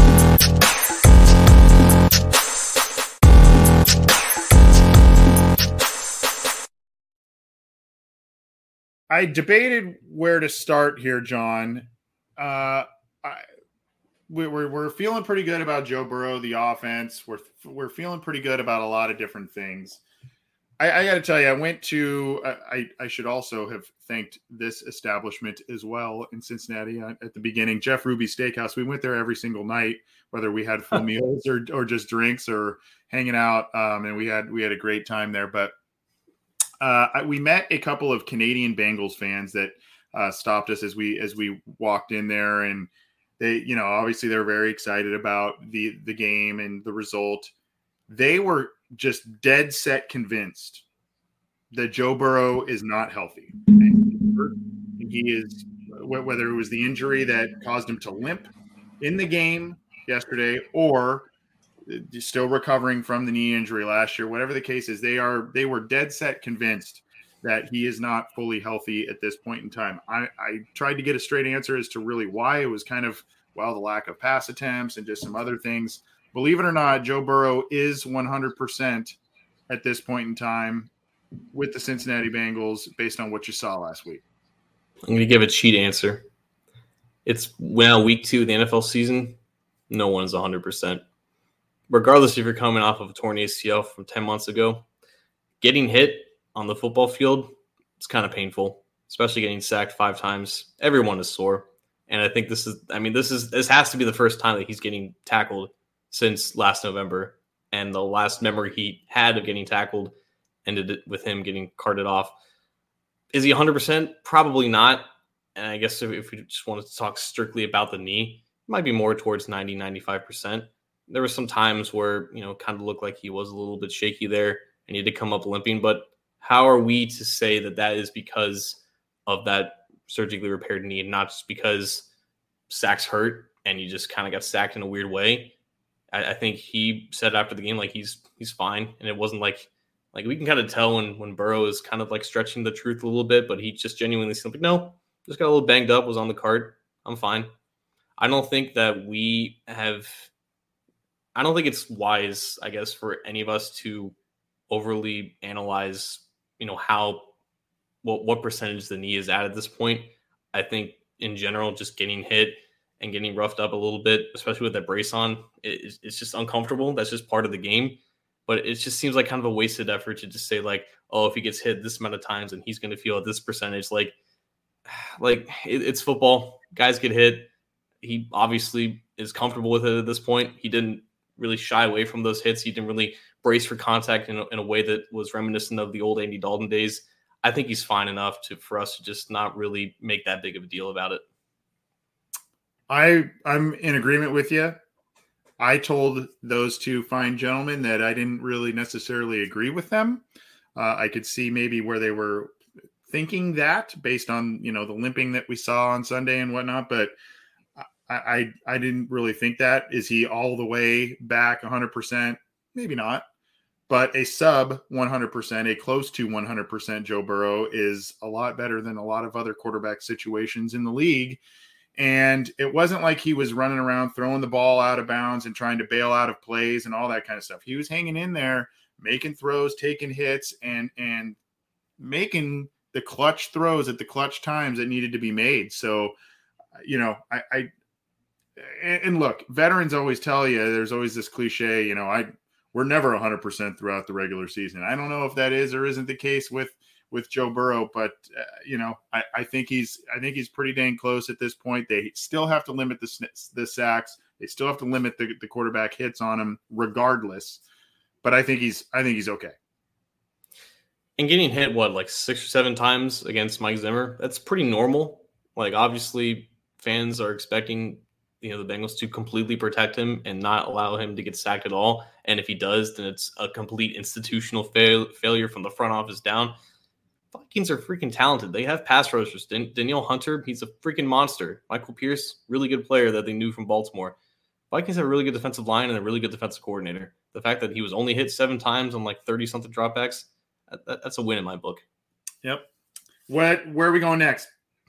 I debated where to start here, John. Uh, I, we're we're feeling pretty good about Joe Burrow, the offense. We're we're feeling pretty good about a lot of different things. I, I got to tell you, I went to, I, I should also have thanked this establishment as well in Cincinnati at the beginning, Jeff Ruby's Steakhouse. We went there every single night, whether we had full meals or, or just drinks or hanging out. Um, and we had, we had a great time there, but uh, I, we met a couple of Canadian Bengals fans that uh, stopped us as we, as we walked in there, and they, you know, obviously they're very excited about the, the game and the result. They were just dead set convinced that Joe Burrow is not healthy. And he is, whether it was the injury that caused him to limp in the game yesterday or still recovering from the knee injury last year, whatever the case is, they are, they were dead set convinced that he is not fully healthy at this point in time. I, I tried to get a straight answer as to really why. It was kind of well, the lack of pass attempts and just some other things. Believe it or not, Joe Burrow is one hundred percent at this point in time with the Cincinnati Bengals based on what you saw last week. I'm going to give a cheat answer. It's now week two of the N F L season. No one's one hundred percent. Regardless if you're coming off of a torn A C L from ten months ago, getting hit on the football field, it's kind of painful, especially getting sacked five times. Everyone is sore. And I think this is, I mean, this is, this has to be the first time that he's getting tackled since last November. And the last memory he had of getting tackled ended with him getting carted off. Is he one hundred percent? Probably not. And I guess if, if we just wanted to talk strictly about the knee, it might be more towards ninety, ninety-five percent. There were some times where, you know, kind of looked like he was a little bit shaky there and he had to come up limping. But how are we to say that that is because of that surgically repaired knee and not just because sacks hurt and you just kind of got sacked in a weird way? I, I think he said after the game, like, he's he's fine. And it wasn't like, like we can kind of tell when, when Burrow is kind of like stretching the truth a little bit, but he just genuinely seemed like, no, just got a little banged up, was on the cart. I'm fine. I don't think that we have, I don't think it's wise, I guess, for any of us to overly analyze, you know, how, what, what percentage the knee is at at this point. I think in general, just getting hit and getting roughed up a little bit, especially with that brace on, it, it's just uncomfortable. That's just part of the game. But it just seems like kind of a wasted effort to just say like, oh, if he gets hit this amount of times and he's going to feel at this percentage, like, like it, it's football. Guys get hit. He obviously is comfortable with it at this point. He didn't really shy away from those hits. He didn't really brace for contact in a, in a way that was reminiscent of the old Andy Dalton days. I think he's fine enough to for us to just not really make that big of a deal about it. I I'm in agreement with you. I told those two fine gentlemen that I didn't really necessarily agree with them. Uh, I could see maybe where they were thinking that based on, you know, the limping that we saw on Sunday and whatnot, but I, I, I didn't really think that. Is he all the way back one hundred percent? Maybe not, but a sub one hundred percent, a close to one hundred percent Joe Burrow is a lot better than a lot of other quarterback situations in the league. And it wasn't like he was running around throwing the ball out of bounds and trying to bail out of plays and all that kind of stuff. He was hanging in there, making throws, taking hits, and and making the clutch throws at the clutch times that needed to be made. So, you know, I, I and look, veterans always tell you, there's always this cliche, you know, I we're never one hundred percent throughout the regular season. I don't know if that is or isn't the case with with Joe Burrow, but uh, you know, I, I think he's, I think he's pretty dang close at this point. They still have to limit the the sacks. They still have to limit the, the quarterback hits on him regardless. But I think he's, I think he's okay. And getting hit, what, like six or seven times against Mike Zimmer, that's pretty normal. Like, obviously fans are expecting, you know, the Bengals to completely protect him and not allow him to get sacked at all. And if he does, then it's a complete institutional fail, failure from the front office down. Vikings are freaking talented. They have pass rushers. Dan- Danielle Hunter, he's a freaking monster. Michael Pierce, really good player that they knew from Baltimore. Vikings have a really good defensive line and a really good defensive coordinator. The fact that he was only hit seven times on like thirty-something dropbacks, that, that, that's a win in my book. Yep. What? Where are we going next?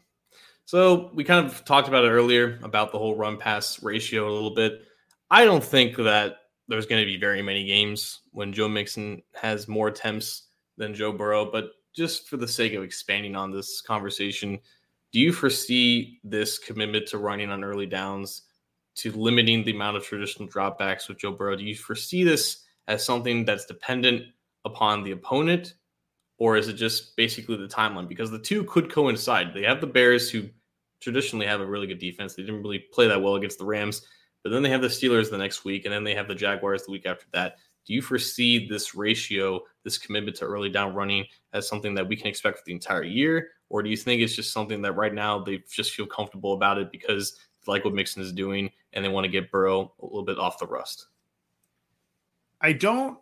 So we kind of talked about it earlier, about the whole run-pass ratio a little bit. I don't think that there's going to be very many games when Joe Mixon has more attempts than Joe Burrow, but just for the sake of expanding on this conversation, do you foresee this commitment to running on early downs, to limiting the amount of traditional dropbacks with Joe Burrow? Do you foresee this as something that's dependent upon the opponent, or is it just basically the timeline? Because the two could coincide. They have the Bears, who traditionally have a really good defense. They didn't really play that well against the Rams, but then they have the Steelers the next week, and then they have the Jaguars the week after that. Do you foresee this ratio, this commitment to early down running, as something that we can expect for the entire year? Or do you think it's just something that right now they just feel comfortable about it because they like what Mixon is doing and they want to get Burrow a little bit off the rust? I don't.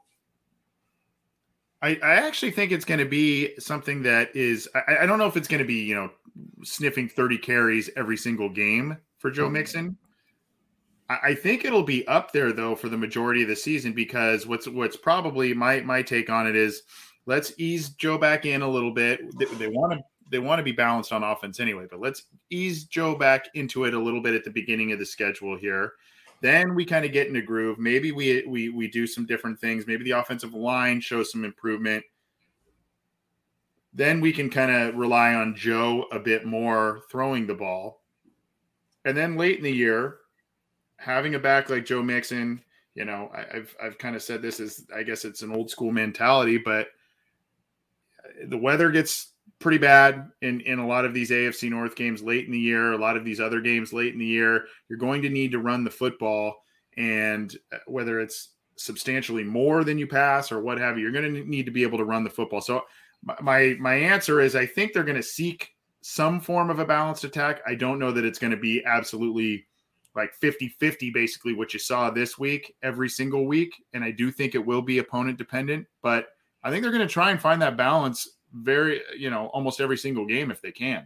I, I actually think it's going to be something that is, I, I don't know if it's going to be, you know, sniffing thirty carries every single game for Joe Mixon. I think it'll be up there though for the majority of the season, because what's what's probably my my take on it is, let's ease Joe back in a little bit. They, they want to they want to be balanced on offense anyway. But let's ease Joe back into it a little bit at the beginning of the schedule here. Then we kind of get in a groove. Maybe we we we do some different things. Maybe the offensive line shows some improvement. Then we can kind of rely on Joe a bit more throwing the ball. And then late in the year, having a back like Joe Mixon, you know, I, I've I've kind of said this is, I guess it's an old school mentality, but the weather gets pretty bad in, in a lot of these A F C North games late in the year, a lot of these other games late in the year. You're going to need to run the football, and whether it's substantially more than you pass or what have you, you're going to need to be able to run the football. So my my answer is I think they're going to seek some form of a balanced attack. I don't know that it's going to be absolutely like fifty-fifty, basically what you saw this week, every single week. And I do think it will be opponent dependent, but I think they're going to try and find that balance very, you know, almost every single game if they can.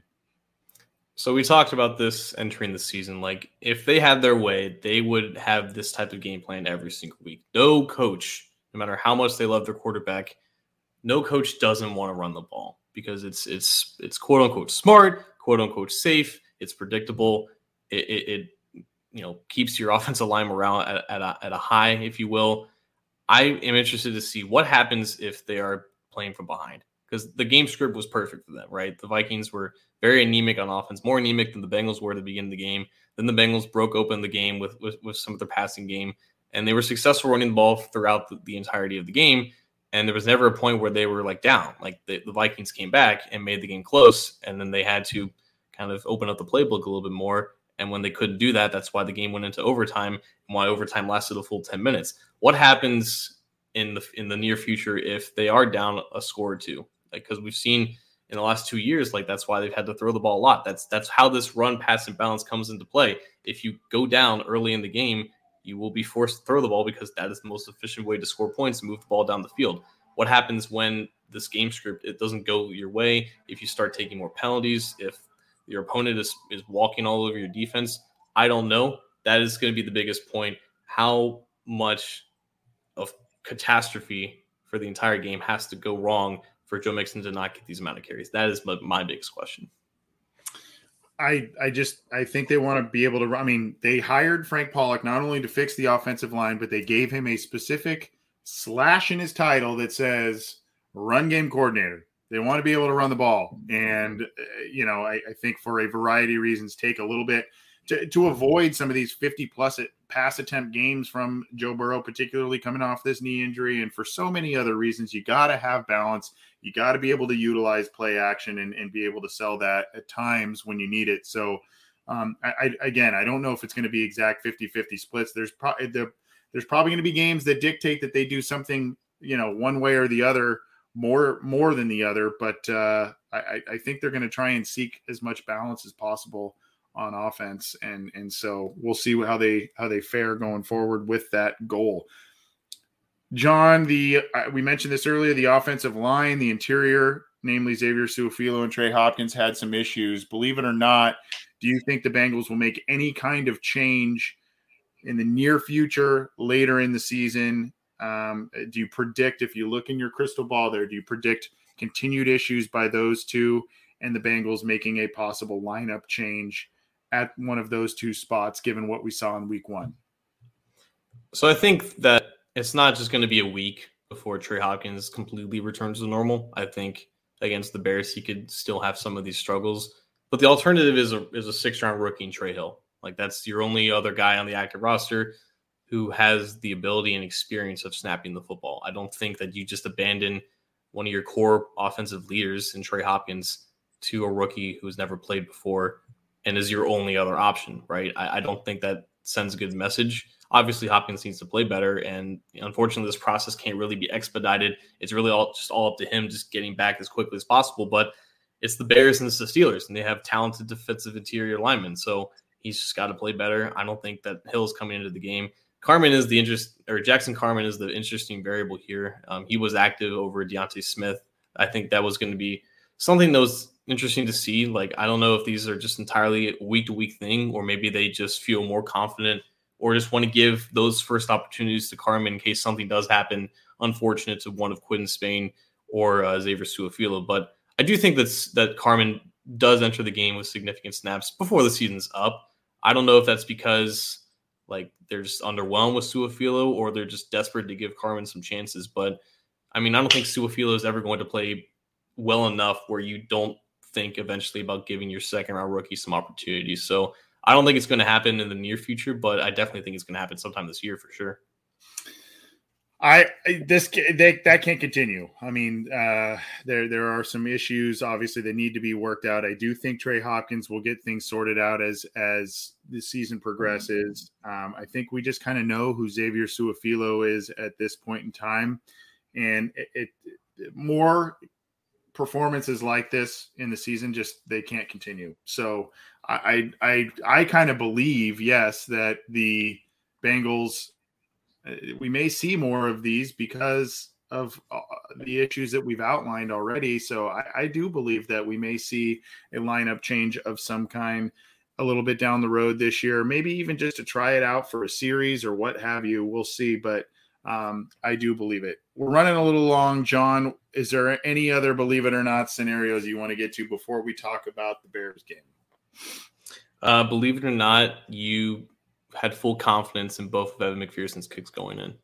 So we talked about this entering the season. Like, if they had their way, they would have this type of game plan every single week. No coach, no matter how much they love their quarterback, no coach doesn't want to run the ball because it's it's it's quote unquote smart, quote unquote safe. It's predictable. It, it, it you know keeps your offensive line morale at, at, a, at a high, if you will. I am interested to see what happens if they are playing from behind, because the game script was perfect for them, right? The Vikings were very anemic on offense, more anemic than the Bengals were at the beginning of the game. Then the Bengals broke open the game with with, with some of their passing game, and they were successful running the ball throughout the, the entirety of the game. And there was never a point where they were like down. Like the, the Vikings came back and made the game close, and then they had to kind of open up the playbook a little bit more. And when they couldn't do that, that's why the game went into overtime and why overtime lasted a full ten minutes. What happens in the in the near future if they are down a score or two? Like, because we've seen in the last two years, like that's why they've had to throw the ball a lot. That's that's how this run, pass, and balance comes into play. If you go down early in the game, you will be forced to throw the ball because that is the most efficient way to score points and move the ball down the field. What happens when this game script, it doesn't go your way? If you start taking more penalties, if your opponent is, is walking all over your defense, I don't know. That is going to be the biggest point. How much of catastrophe for the entire game has to go wrong for Joe Mixon to not get these amount of carries? That is my, my biggest question. I I just I think they want to be able to. I mean, they hired Frank Pollock not only to fix the offensive line, but they gave him a specific slash in his title that says run game coordinator. They want to be able to run the ball, and uh, you know, I, I think for a variety of reasons, take a little bit to to avoid some of these fifty plus pass attempt games from Joe Burrow, particularly coming off this knee injury, and for so many other reasons. You got to have balance. You got to be able to utilize play action and, and be able to sell that at times when you need it. So, um, I, I, again, I don't know if it's going to be exact fifty-fifty splits. There's probably the, there's probably going to be games that dictate that they do something, you know, one way or the other, more more than the other. But uh, I, I think they're going to try and seek as much balance as possible on offense, and and so we'll see how they how they fare going forward with that goal. John, the uh, we mentioned this earlier, the offensive line, the interior, namely Xavier Su'a-Filo and Trey Hopkins, had some issues. Believe it or not, do you think the Bengals will make any kind of change in the near future, later in the season? Um, do you predict, if you look in your crystal ball there, do you predict continued issues by those two and the Bengals making a possible lineup change at one of those two spots, given what we saw in week one? So I think that it's not just going to be a week before Trey Hopkins completely returns to normal. I think against the Bears, he could still have some of these struggles. But the alternative is a is a six-round rookie in Trey Hill. Like, that's your only other guy on the active roster who has the ability and experience of snapping the football. I don't think that you just abandon one of your core offensive leaders in Trey Hopkins to a rookie who's never played before and is your only other option, right? I, I don't think that sends a good message. Obviously, Hopkins needs to play better, and unfortunately, this process can't really be expedited. It's really all just all up to him just getting back as quickly as possible. But it's the Bears and it's the Steelers, and they have talented defensive interior linemen, so he's just got to play better. I don't think that Hill's coming into the game. Carman is the interest, or Jackson Carman is the interesting variable here. Um, he was active over Deontay Smith. I think that was going to be something that was interesting to see. Like, I don't know if these are just entirely a week-to-week thing, or maybe they just feel more confident or just want to give those first opportunities to Carman in case something does happen unfortunate to one of Quinton Spain or uh, Xavier Su'a-Filo. But I I do think that's that Carman does enter the game with significant snaps before the season's up. I don't know if that's because like they're just underwhelmed with Su'a-Filo or they're just desperate to give Carman some chances. But I mean, I don't think Su'a-Filo is ever going to play well enough where you don't think eventually about giving your second round rookie some opportunities. So I don't think it's going to happen in the near future, but I definitely think it's going to happen sometime this year for sure. I this they, that can't continue. I mean, uh, there there are some issues obviously that need to be worked out. I do think Trey Hopkins will get things sorted out as as the season progresses. Um, I think we just kind of know who Xavier Su'a-Filo is at this point in time, and it, it more performances like this in the season just they can't continue. So I I I, I kind of believe yes that the Bengals. We may see more of these because of uh, the issues that we've outlined already. So I, I do believe that we may see a lineup change of some kind a little bit down the road this year, maybe even just to try it out for a series or what have you. We'll see, but um, I do believe it. We're running a little long, John. Is there any other believe it or not scenarios you want to get to before we talk about the Bears game? Uh, believe it or not, you had full confidence in both of Evan McPherson's kicks going in.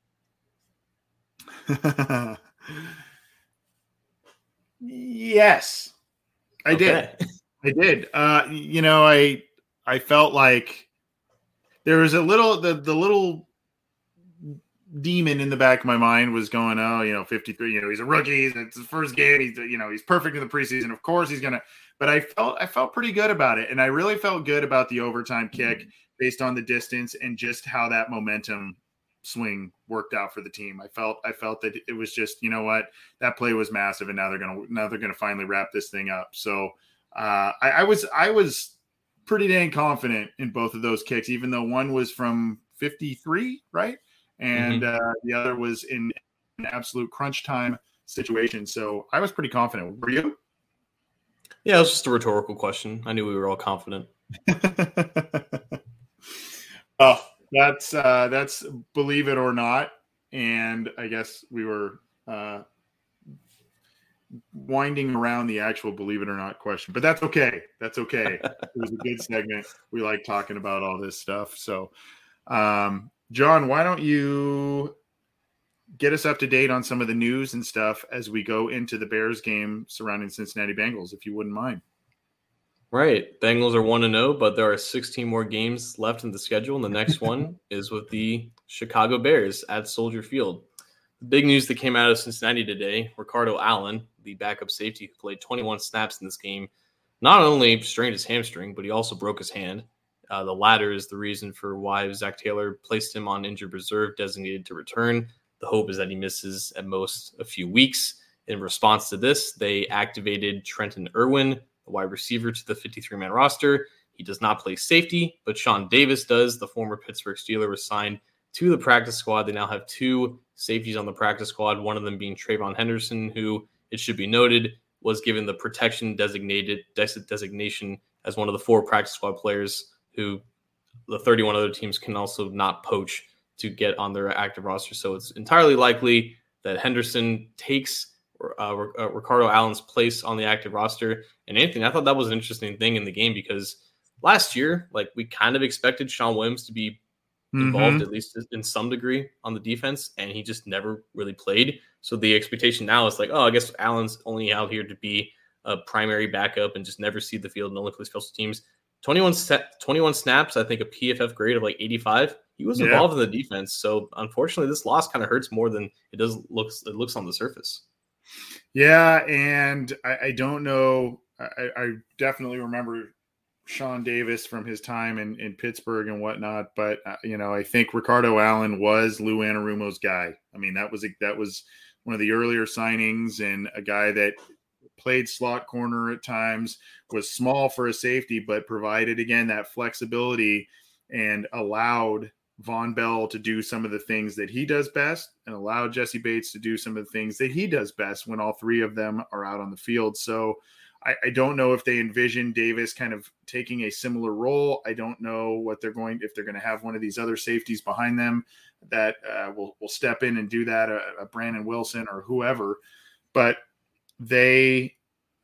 Yes, I okay. did. I did. Uh, you know, I I felt like there was a little the the little demon in the back of my mind was going, oh, you know, fifty-three. You know, he's a rookie. It's his first game. He's you know he's perfect in the preseason. Of course, he's gonna. But I felt I felt pretty good about it, and I really felt good about the overtime kick based on the distance and just how that momentum swing worked out for the team. I felt I felt that it was just, you know what, that play was massive, and now they're gonna now they're gonna finally wrap this thing up. So uh, I, I was I was pretty dang confident in both of those kicks, even though one was from fifty-three, right, and mm-hmm. uh, the other was in an absolute crunch time situation. So I was pretty confident. Were you? Yeah, it was just a rhetorical question. I knew we were all confident. Oh, that's uh, that's believe it or not, and I guess we were uh, winding around the actual believe it or not question, but that's okay. That's okay. It was a good segment. We like talking about all this stuff. So, um, John, why don't you get us up to date on some of the news and stuff as we go into the Bears game surrounding Cincinnati Bengals, if you wouldn't mind. Right. Bengals are one and oh, but there are sixteen more games left in the schedule, and the next one is with the Chicago Bears at Soldier Field. The big news that came out of Cincinnati today, Ricardo Allen, the backup safety who played twenty-one snaps in this game, not only strained his hamstring, but he also broke his hand. Uh, the latter is the reason for why Zach Taylor placed him on injured reserve designated to return. The hope is that he misses at most a few weeks. In response to this, they activated Trenton Irwin, a wide receiver, to the fifty-three man roster. He does not play safety, but Sean Davis does. The former Pittsburgh Steeler was signed to the practice squad. They now have two safeties on the practice squad, one of them being Trayvon Henderson, who, it should be noted, was given the protection designated designation as one of the four practice squad players who the thirty-one other teams can also not poach to get on their active roster. So it's entirely likely that Henderson takes Uh, uh, Ricardo Allen's place on the active roster. And Anthony, I thought that was an interesting thing in the game because last year, like we kind of expected Sean Williams to be involved mm-hmm. at least in some degree on the defense, and he just never really played. So the expectation now is like, oh, I guess Allen's only out here to be a primary backup and just never see the field and only play special teams. twenty-one, set, twenty-one snaps, I think a P F F grade of like eighty-five. He was yeah. involved in the defense. So unfortunately, this loss kind of hurts more than it does looks it looks on the surface. Yeah, and I, I don't know. I, I definitely remember Sean Davis from his time in, in Pittsburgh and whatnot. But, uh, you know, I think Ricardo Allen was Lou Anarumo's guy. I mean, that was a, that was one of the earlier signings, and a guy that played slot corner at times, was small for a safety, but provided, again, that flexibility and allowed Von Bell to do some of the things that he does best and allowed Jesse Bates to do some of the things that he does best when all three of them are out on the field. So I, I don't know if they envision Davis kind of taking a similar role. I don't know what they're going, if they're going to have one of these other safeties behind them that uh, will, will step in and do that, a, a Brandon Wilson or whoever, but they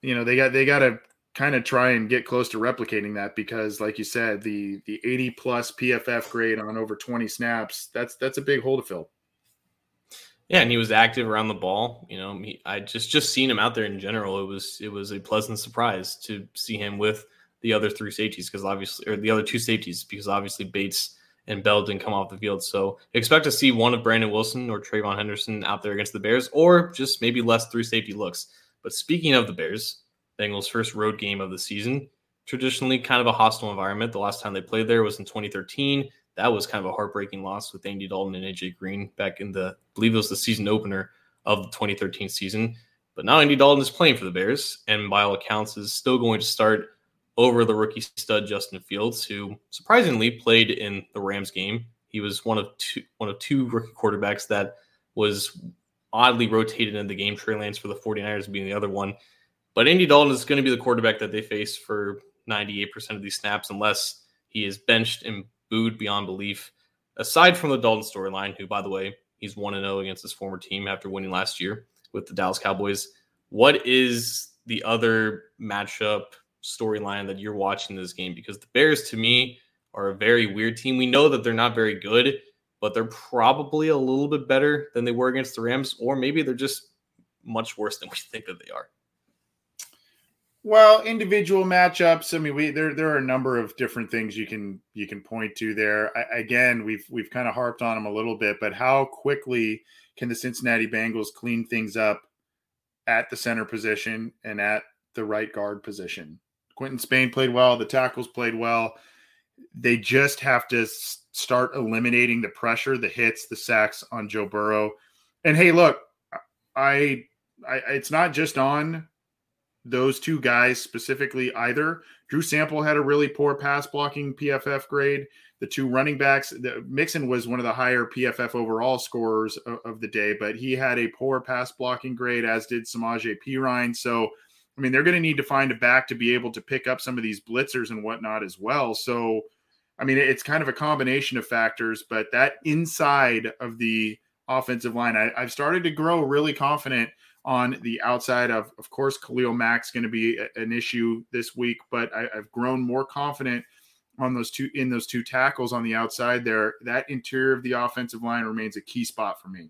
you know, they got they got to kind of try and get close to replicating that because, like you said, the the eighty plus P F F grade on over twenty snaps, that's that's a big hole to fill. Yeah, and he was active around the ball. You know, he, I just just seen him out there in general. It was it was a pleasant surprise to see him with the other three safeties because obviously, or the other two safeties because obviously Bates and Bell didn't come off the field. So expect to see one of Brandon Wilson or Trayvon Henderson out there against the Bears, or just maybe less three safety looks. But speaking of the Bears, Bengals' first road game of the season, traditionally kind of a hostile environment. The last time they played there was in twenty thirteen. That was kind of a heartbreaking loss with Andy Dalton and A J Green back in the, I believe it was the season opener of the twenty thirteen season. But now Andy Dalton is playing for the Bears, and by all accounts is still going to start over the rookie stud Justin Fields, who surprisingly played in the Rams game. He was one of two one of two rookie quarterbacks that was oddly rotated in the game. Trey Lance for the 49ers being the other one. But Andy Dalton is going to be the quarterback that they face for ninety-eight percent of these snaps unless he is benched and booed beyond belief. Aside from the Dalton storyline, who, by the way, he's one and oh against his former team after winning last year with the Dallas Cowboys. What is the other matchup storyline that you're watching this game? Because the Bears, to me, are a very weird team. We know that they're not very good, but they're probably a little bit better than they were against the Rams, or maybe they're just much worse than we think that they are. Well, individual matchups. I mean, we there there are a number of different things you can you can point to there. I, again, we've we've kind of harped on them a little bit, but how quickly can the Cincinnati Bengals clean things up at the center position and at the right guard position? Quentin Spain played well. The tackles played well. They just have to start eliminating the pressure, the hits, the sacks on Joe Burrow. And hey, look, I, I it's not just on those two guys specifically either. Drew Sample had a really poor pass blocking P F F grade. The two running backs, the, Mixon was one of the higher P F F overall scorers of, of the day, but he had a poor pass blocking grade, as did Samaje Perine. So, I mean, they're going to need to find a back to be able to pick up some of these blitzers and whatnot as well. So, I mean, it's kind of a combination of factors, but that inside of the offensive line, I, I've started to grow really confident on the outside of, of course, Khalil Mack's going to be a, an issue this week, but I, I've grown more confident on those two, in those two tackles on the outside there. That interior of the offensive line remains a key spot for me.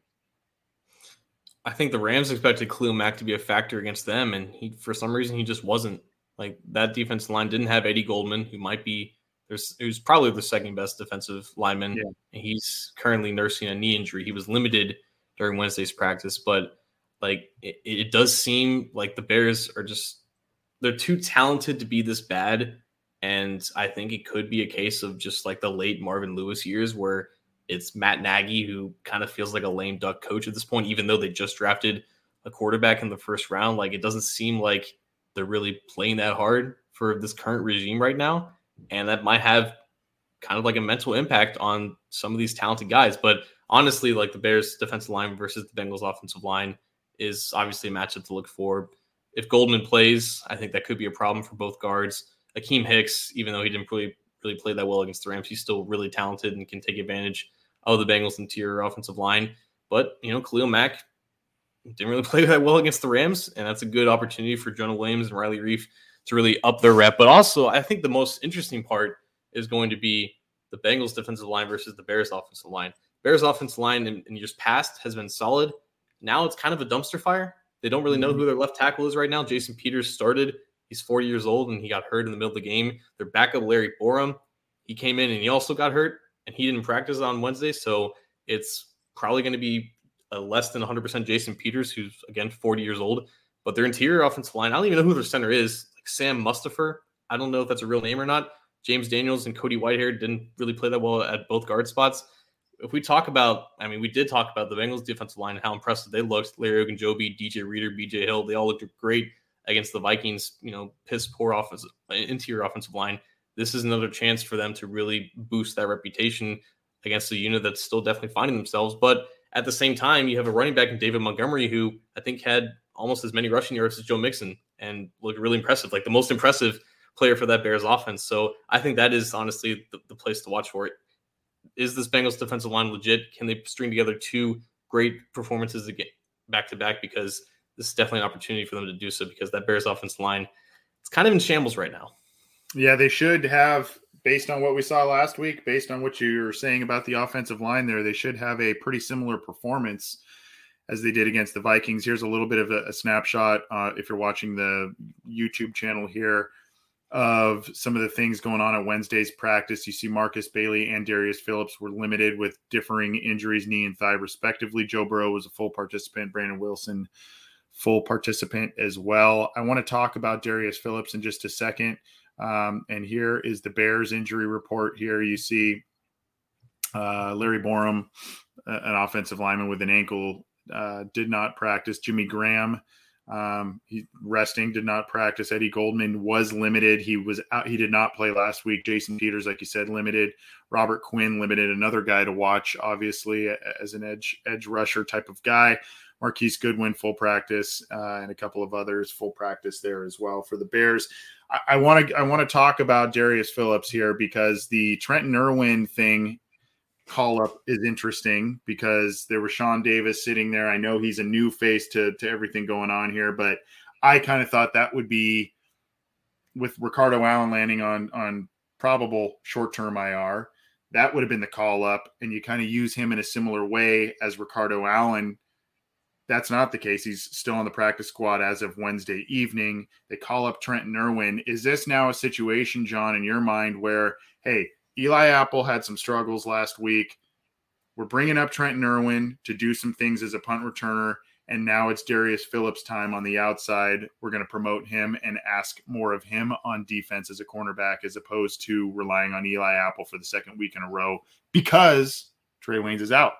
I think the Rams expected Khalil Mack to be a factor against them, and he, for some reason, he just wasn't. Like, that defensive line didn't have Eddie Goldman, who might be, there's, who's probably the second best defensive lineman. Yeah. And he's currently nursing a knee injury. He was limited during Wednesday's practice, but like it, it does seem like the Bears are just, they're too talented to be this bad. And I think it could be a case of just like the late Marvin Lewis years where it's Matt Nagy who kind of feels like a lame duck coach at this point, even though they just drafted a quarterback in the first round. Like, it doesn't seem like they're really playing that hard for this current regime right now. And that might have kind of like a mental impact on some of these talented guys. But honestly, like the Bears defensive line versus the Bengals offensive line is obviously a matchup to look for. If Goldman plays, I think that could be a problem for both guards. Akeem Hicks, even though he didn't really, really play that well against the Rams, he's still really talented and can take advantage of the Bengals' interior offensive line. But, you know, Khalil Mack didn't really play that well against the Rams, and that's a good opportunity for Jonah Williams and Riley Reiff to really up their rep. But also, I think the most interesting part is going to be the Bengals' defensive line versus the Bears' offensive line. Bears' offensive line in, in years past has been solid. Now it's kind of a dumpster fire. They don't really know who their left tackle is right now. Jason Peters started. He's forty years old, and he got hurt in the middle of the game. Their backup, Larry Borum, he came in, and he also got hurt, and he didn't practice on Wednesday. So it's probably going to be a less than one hundred percent Jason Peters, who's, again, forty years old. But their interior offensive line, I don't even know who their center is. Like Sam Mustipher, I don't know if that's a real name or not. James Daniels and Cody Whitehair didn't really play that well at both guard spots. If we talk about, I mean, we did talk about the Bengals defensive line and how impressive they looked. Larry Ogunjobi, D J Reader, B J Hill, they all looked great against the Vikings, you know, piss poor offensive, interior offensive line. This is another chance for them to really boost that reputation against a unit that's still definitely finding themselves. But at the same time, you have a running back in David Montgomery who I think had almost as many rushing yards as Joe Mixon and looked really impressive, like the most impressive player for that Bears offense. So I think that is honestly the, the place to watch for it. Is this Bengals defensive line legit? Can they string together two great performances again back to back? Because this is definitely an opportunity for them to do so because that Bears offensive line, it's kind of in shambles right now. Yeah, they should have, based on what we saw last week, based on what you were saying about the offensive line there, they should have a pretty similar performance as they did against the Vikings. Here's a little bit of a, a snapshot, uh, if you're watching the YouTube channel here, of some of the things going on at Wednesday's practice. You see Marcus Bailey and Darius Phillips were limited with differing injuries, knee and thigh respectively. Joe Burrow was a full participant. Brandon Wilson, full participant as well. I want to talk about Darius Phillips in just a second. Um, and here is the Bears injury report. Here you see uh, Larry Borum, uh, an offensive lineman with an ankle, uh, did not practice. Jimmy Graham, Um, he resting, did not practice. Eddie Goldman was limited. He was out. He did not play last week. Jason Peters, like you said, limited. Robert Quinn limited, another guy to watch, obviously, as an edge edge rusher type of guy. Marquise Goodwin, full practice, uh, and a couple of others, full practice there as well for the Bears. I want to I want to talk about Darius Phillips here because the Trenton Irwin thing call up is interesting because there was Sean Davis sitting there. I know he's a new face to, to everything going on here, but I kind of thought that would be, with Ricardo Allen landing on, on probable short-term I R, that would have been the call up, and you kind of use him in a similar way as Ricardo Allen. That's not the case. He's still on the practice squad as of Wednesday evening. They call up Trenton Irwin. Is this now a situation, John, in your mind where, hey, Eli Apple had some struggles last week. We're bringing up Trenton Irwin to do some things as a punt returner, and now it's Darius Phillips' time on the outside. We're going to promote him and ask more of him on defense as a cornerback as opposed to relying on Eli Apple for the second week in a row because Trey Waynes is out.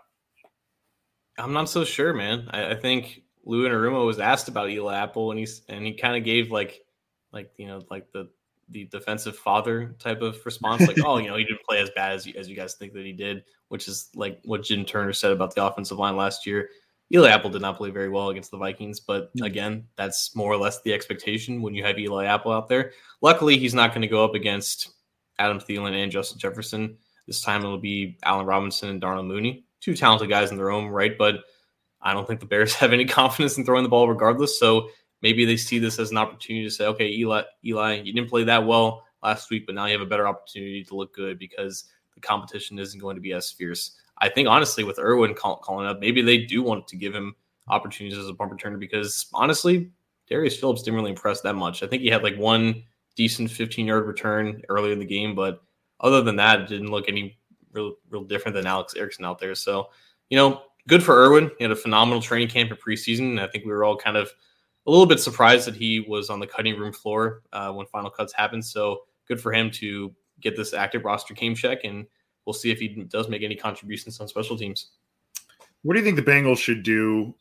I'm not so sure, man. I, I think Lou Anarumo was asked about Eli Apple, and he's and he kind of gave like, like you know, like the the defensive father type of response, like, oh, you know, he didn't play as bad as you, as you guys think that he did, which is like what Jim Turner said about the offensive line last year. Eli Apple did not play very well against the Vikings, but again, that's more or less the expectation when you have Eli Apple out there. Luckily, he's not going to go up against Adam Thielen and Justin Jefferson. This time it'll be Allen Robinson and Darnell Mooney, two talented guys in their own right, but I don't think the Bears have any confidence in throwing the ball regardless. So maybe they see this as an opportunity to say, okay, Eli, Eli, you didn't play that well last week, but now you have a better opportunity to look good because the competition isn't going to be as fierce. I think, honestly, with Irwin call, calling up, maybe they do want to give him opportunities as a punt returner because, honestly, Darius Phillips didn't really impress that much. I think he had like one decent fifteen-yard return earlier in the game, but other than that, it didn't look any real, real different than Alex Erickson out there. So, you know, good for Irwin. He had a phenomenal training camp in preseason, and I think we were all kind of a little bit surprised that he was on the cutting room floor uh, when final cuts happened. So good for him to get this active roster game check, and we'll see if he does make any contributions on special teams. What do you think the Bengals should do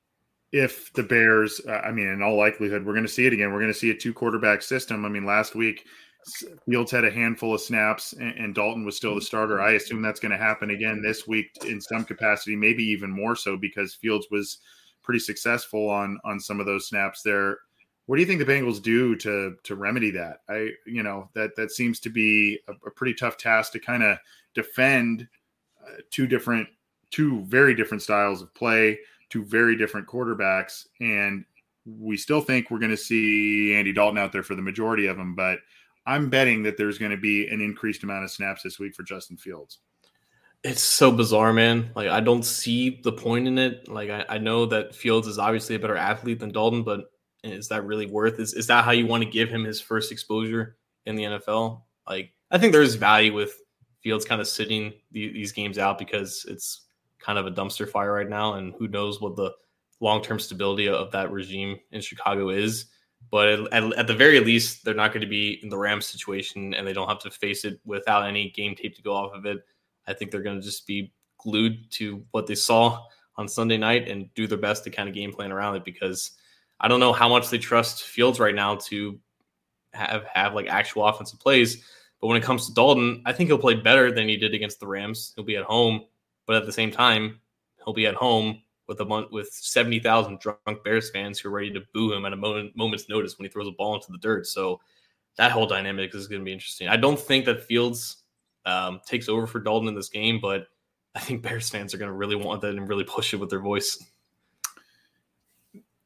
if the Bears, uh, I mean, in all likelihood, we're going to see it again. We're going to see a two quarterback system. I mean, last week Fields had a handful of snaps and, and Dalton was still the starter. I assume that's going to happen again this week in some capacity, maybe even more so because Fields was pretty successful on, on some of those snaps there. What do you think the Bengals do to, to remedy that? I, you know, that, that seems to be a, a pretty tough task to kind of defend uh, two different, two very different styles of play, two very different quarterbacks. And we still think we're going to see Andy Dalton out there for the majority of them, but I'm betting that there's going to be an increased amount of snaps this week for Justin Fields. It's so bizarre, man. Like, I don't see the point in it. Like, I, I know that Fields is obviously a better athlete than Dalton, but is that really worth it? Is, is that how you want to give him his first exposure in the N F L? Like, I think there's value with Fields kind of sitting the, these games out because it's kind of a dumpster fire right now, and who knows what the long-term stability of that regime in Chicago is. But at, at the very least, they're not going to be in the Rams situation, and they don't have to face it without any game tape to go off of it. I think they're going to just be glued to what they saw on Sunday night and do their best to kind of game plan around it because I don't know how much they trust Fields right now to have, have like actual offensive plays. But when it comes to Dalton, I think he'll play better than he did against the Rams. He'll be at home, but at the same time, he'll be at home with a month with seventy thousand drunk Bears fans who are ready to boo him at a moment, moment's notice when he throws a ball into the dirt. So that whole dynamic is going to be interesting. I don't think that Fields um, takes over for Dalton in this game, but I think Bears fans are going to really want that and really push it with their voice.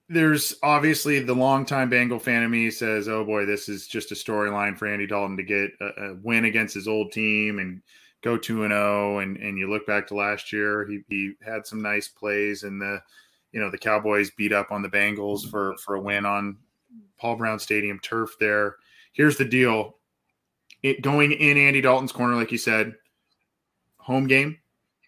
there's obviously the longtime Bengal fan of me says, oh boy, this is just a storyline for Andy Dalton to get a, a win against his old team and go two and oh. And, and you look back to last year, he, he had some nice plays, and the, you know, the Cowboys beat up on the Bengals for, for a win on Paul Brown Stadium turf there. Here's the deal. It going in Andy Dalton's corner, like you said, home game,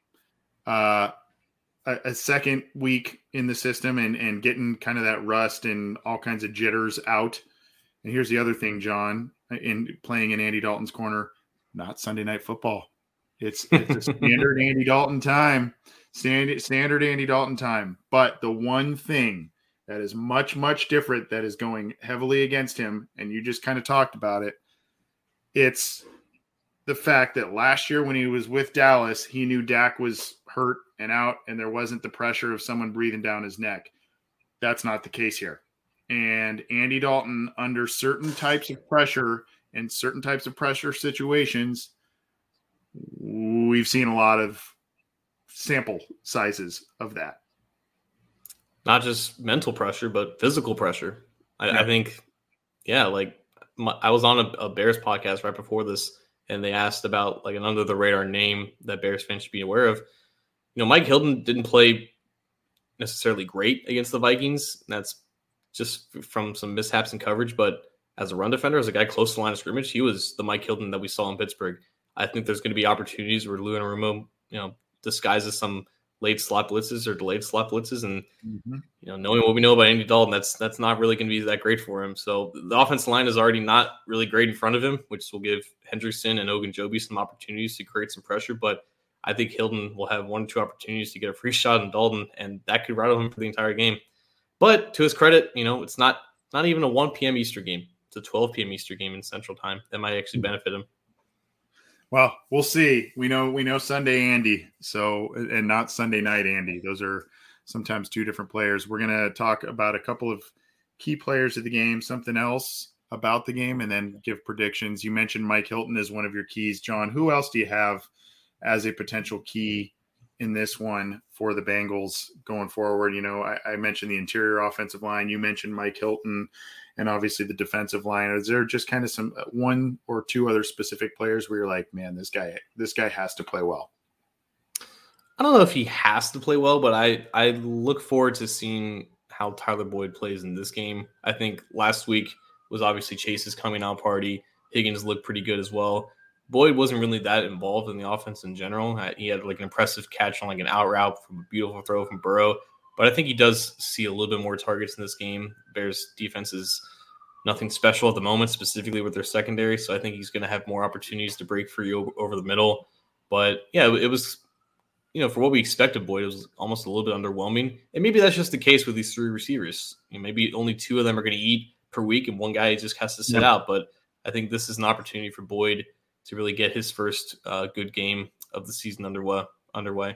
uh, a, a second week in the system and, and getting kind of that rust and all kinds of jitters out. And here's the other thing, John, in playing in Andy Dalton's corner, not Sunday Night Football. It's, it's a standard Andy Dalton time, standard, standard Andy Dalton time. But the one thing that is much, much different that is going heavily against him, and you just kind of talked about it, it's the fact that last year when he was with Dallas, he knew Dak was hurt and out, and there wasn't the pressure of someone breathing down his neck. That's not the case here. And Andy Dalton, under certain types of pressure and certain types of pressure situations, we've seen a lot of sample sizes of that. Not just mental pressure, but physical pressure. I, yeah. I think, yeah, like my, I was on a, a Bears podcast right before this, and they asked about like an under the radar name that Bears fans should be aware of. You know, Mike Hilton didn't play necessarily great against the Vikings. That's just from some mishaps in coverage, but as a run defender, as a guy close to the line of scrimmage, he was the Mike Hilton that we saw in Pittsburgh. I think there's going to be opportunities where Lou Anarumo, you know, disguises some late slot blitzes or delayed slot blitzes, and mm-hmm. you know, knowing what we know about Andy Dalton, that's that's not really going to be that great for him. So the offensive line is already not really great in front of him, which will give Hendrickson and Ogunjobi some opportunities to create some pressure. But I think Hilton will have one or two opportunities to get a free shot on Dalton, and that could rattle him for the entire game. But to his credit, you know, it's not not even a one p.m. Easter game. It's a twelve p.m. Easter game in Central Time. That might actually benefit him. Well, we'll see. We know we know Sunday Andy, so and not Sunday night Andy. Those are sometimes two different players. We're going to talk about a couple of key players of the game, something else about the game, and then give predictions. You mentioned Mike Hilton as one of your keys. John, who else do you have as a potential key in this one for the Bengals going forward? You know, I, I mentioned the interior offensive line. You mentioned Mike Hilton. And obviously the defensive line. Is there just kind of some one or two other specific players where you're like, man, this guy, this guy has to play well? I don't know if he has to play well, but I, I look forward to seeing how Tyler Boyd plays in this game. I think last week was obviously Chase's coming out party. Higgins looked pretty good as well. Boyd wasn't really that involved in the offense in general. He had like an impressive catch on like an out route from a beautiful throw from Burrow. But I think he does see a little bit more targets in this game. Bears defense is nothing special at the moment, specifically with their secondary. So I think he's going to have more opportunities to break free over, over the middle. But yeah, it was, you know, for what we expected, Boyd, it was almost a little bit underwhelming. And maybe that's just the case with these three receivers. You know, maybe only two of them are going to eat per week and one guy just has to sit yeah. out. But I think this is an opportunity for Boyd to really get his first uh, good game of the season underway. underway.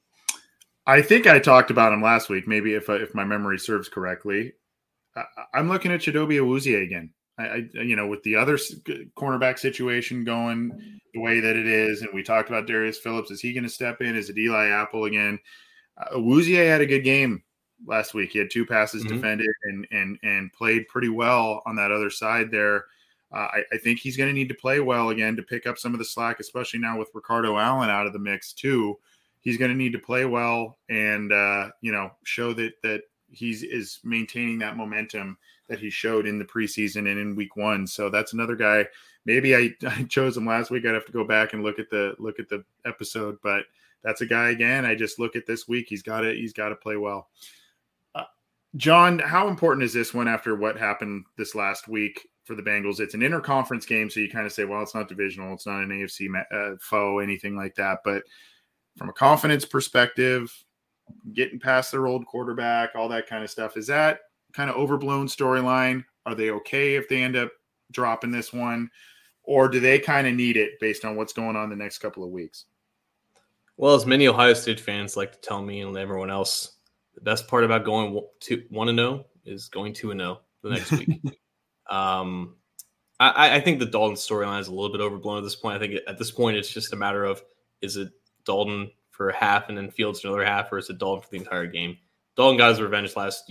I think I talked about him last week, maybe if if my memory serves correctly. I, I'm looking at Chidobe Awuzie again. I, I, you know, with the other cornerback situation going the way that it is, and we talked about Darius Phillips. Is he going to step in? Is it Eli Apple again? Uh, Awuzie had a good game last week. He had two passes mm-hmm. defended and and and played pretty well on that other side there. Uh, I, I think he's going to need to play well again to pick up some of the slack, especially now with Ricardo Allen out of the mix too. He's going to need to play well and, uh, you know, show that that he's is maintaining that momentum that he showed in the preseason and in week one. So that's another guy. Maybe I, I chose him last week. I'd have to go back and look at the look at the episode, but that's a guy again. I just look at this week. He's got it. He's got to play well. Uh, John, how important is this one after what happened this last week for the Bengals? It's an interconference game, so you kind of say, well, it's not divisional. It's not an A F C uh, foe, anything like that. But from a confidence perspective, getting past their old quarterback, all that kind of stuff, is that kind of overblown storyline? Are they okay if they end up dropping this one? Or do they kind of need it based on what's going on the next couple of weeks? Well, as many Ohio State fans like to tell me and everyone else, the best part about going to one and zero is going two and zero the next week. um, I, I think the Dalton storyline is a little bit overblown at this point. I think at this point it's just a matter of, is it Dalton for a half and then Fields for another half, or is it Dalton for the entire game? Dalton got his revenge last year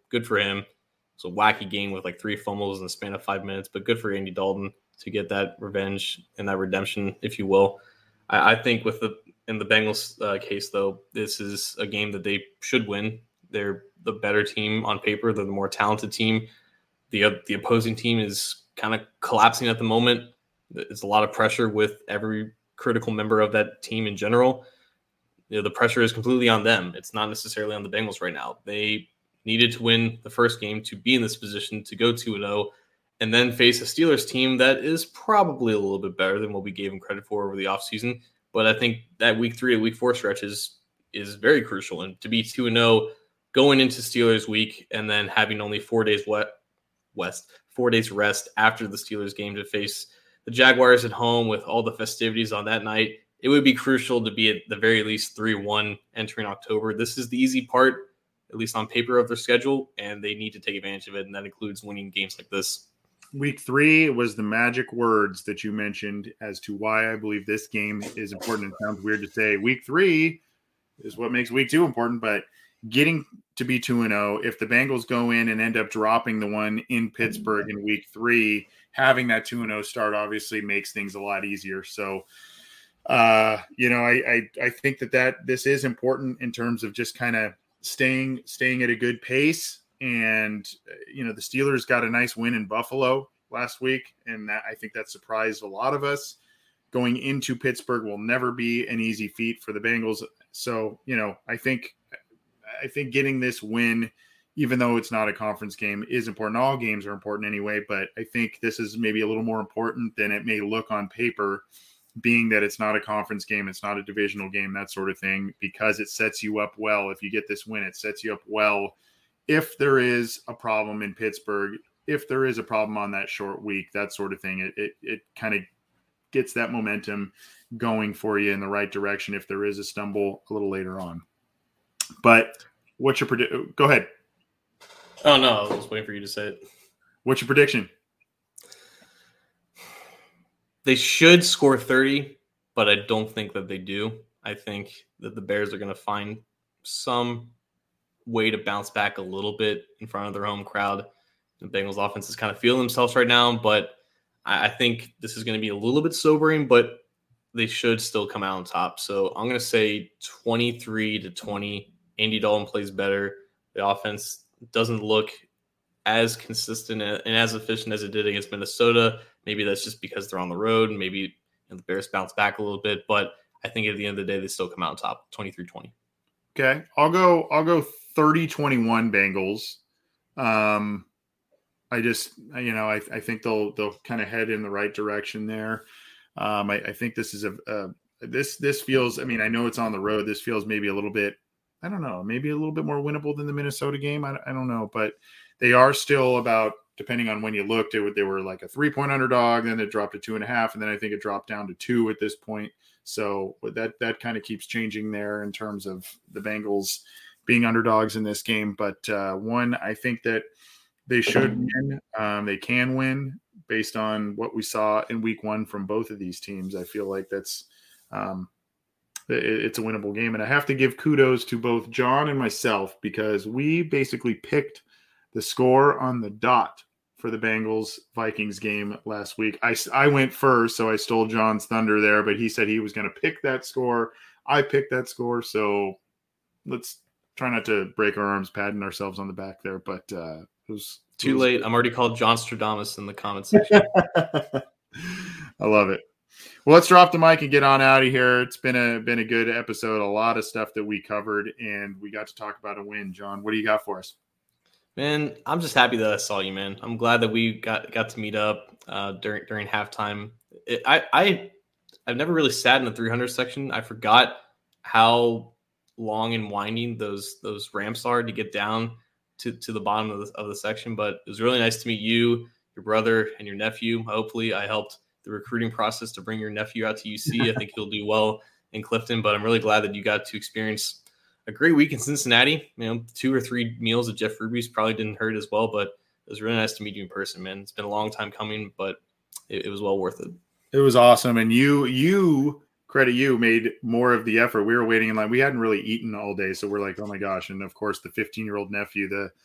good for him. It's a wacky game with like three fumbles in the span of five minutes, but good for Andy Dalton to get that revenge and that redemption, if you will. I, I think with the in the Bengals uh, case, though, this is a game that they should win. They're the better team on paper. They're the more talented team. The uh, the opposing team is kind of collapsing at the moment. There's a lot of pressure with every critical member of that team in general. You know, the pressure is completely on them. It's not necessarily on the Bengals right now. They needed to win the first game to be in this position to go two and oh and then face a Steelers team that is probably a little bit better than what we gave them credit for over the offseason. But I think that week three and week four stretch is, is very crucial. And to be two and oh going into Steelers week and then having only four days wet, West, four days rest after the Steelers game to face the Jaguars at home with all the festivities on that night, it would be crucial to be at the very least three one entering October. This is the easy part, at least on paper, of their schedule, and they need to take advantage of it, and that includes winning games like this. Week three was the magic words that you mentioned as to why I believe this game is important. It sounds weird to say week three is what makes week two important, but getting to be two and oh, if the Bengals go in and end up dropping the one in Pittsburgh in week three, having that two and oh start obviously makes things a lot easier. So, uh, you know, I, I, I think that, that this is important in terms of just kind of staying, staying at a good pace. And, you know, the Steelers got a nice win in Buffalo last week. And that, I think that surprised a lot of us. Going into Pittsburgh will never be an easy feat for the Bengals. So, you know, I think, I think getting this win, even though it's not a conference game, is important. All games are important anyway, but I think this is maybe a little more important than it may look on paper, being that it's not a conference game, it's not a divisional game, that sort of thing, because it sets you up well. If you get this win, it sets you up well. If there is a problem in Pittsburgh, if there is a problem on that short week, that sort of thing, it it, it kind of gets that momentum going for you in the right direction if there is a stumble a little later on. But what's your prediction? Go ahead. Oh, no, I was waiting for you to say it. What's your prediction? They should score thirty, but I don't think that they do. I think that the Bears are going to find some way to bounce back a little bit in front of their home crowd. The Bengals offense is kind of feeling themselves right now, but I think this is going to be a little bit sobering, but they should still come out on top. So I'm going to say twenty-three to twenty. Andy Dalton plays better. The offense doesn't look as consistent and as efficient as it did against Minnesota. Maybe that's just because they're on the road, and maybe you know, the Bears bounce back a little bit. But I think at the end of the day, they still come out on top, twenty-three twenty. Okay, I'll go. I'll go thirty twenty-one Bengals. Um, I just, you know, I, I think they'll they'll kind of head in the right direction there. Um, I, I think this is a, a this this feels. I mean, I know it's on the road. This feels maybe a little bit. I don't know, maybe a little bit more winnable than the Minnesota game. I, I don't know, but they are still about, depending on when you looked, it, they were like a three-point underdog, then it dropped to two and a half, and then I think it dropped down to two at this point. So that that kind of keeps changing there in terms of the Bengals being underdogs in this game. But uh, one, I think that they should win. Um, they can win based on what we saw in week one from both of these teams. I feel like that's um, – it's a winnable game. And I have to give kudos to both John and myself because we basically picked the score on the dot for the Bengals-Vikings game last week. I, I went first, so I stole John's thunder there, but he said he was going to pick that score. I picked that score, so let's try not to break our arms patting ourselves on the back there, but uh, it was – Too it was, late. I'm already called John Stradamus in the comments section. I love it. Well, let's drop the mic and get on out of here. It's been a been a good episode. A lot of stuff that we covered, and we got to talk about a win. John, what do you got for us? Man, I'm just happy that I saw you, man. I'm glad that we got got to meet up uh, during during halftime. It, I I I've never really sat in the three hundred section. I forgot how long and winding those those ramps are to get down to, to the bottom of the of the section. But it was really nice to meet you, your brother, and your nephew. Hopefully, I helped the recruiting process to bring your nephew out to U C. I think he'll do well in Clifton, but I'm really glad that you got to experience a great week in Cincinnati. You know, two or three meals at Jeff Ruby's probably didn't hurt as well, but it was really nice to meet you in person, man. It's been a long time coming, but it, it was well worth it. It was awesome. And you, you credit you made more of the effort. We were waiting in line. We hadn't really eaten all day. So we're like, oh my gosh. And of course the fifteen year old nephew, the,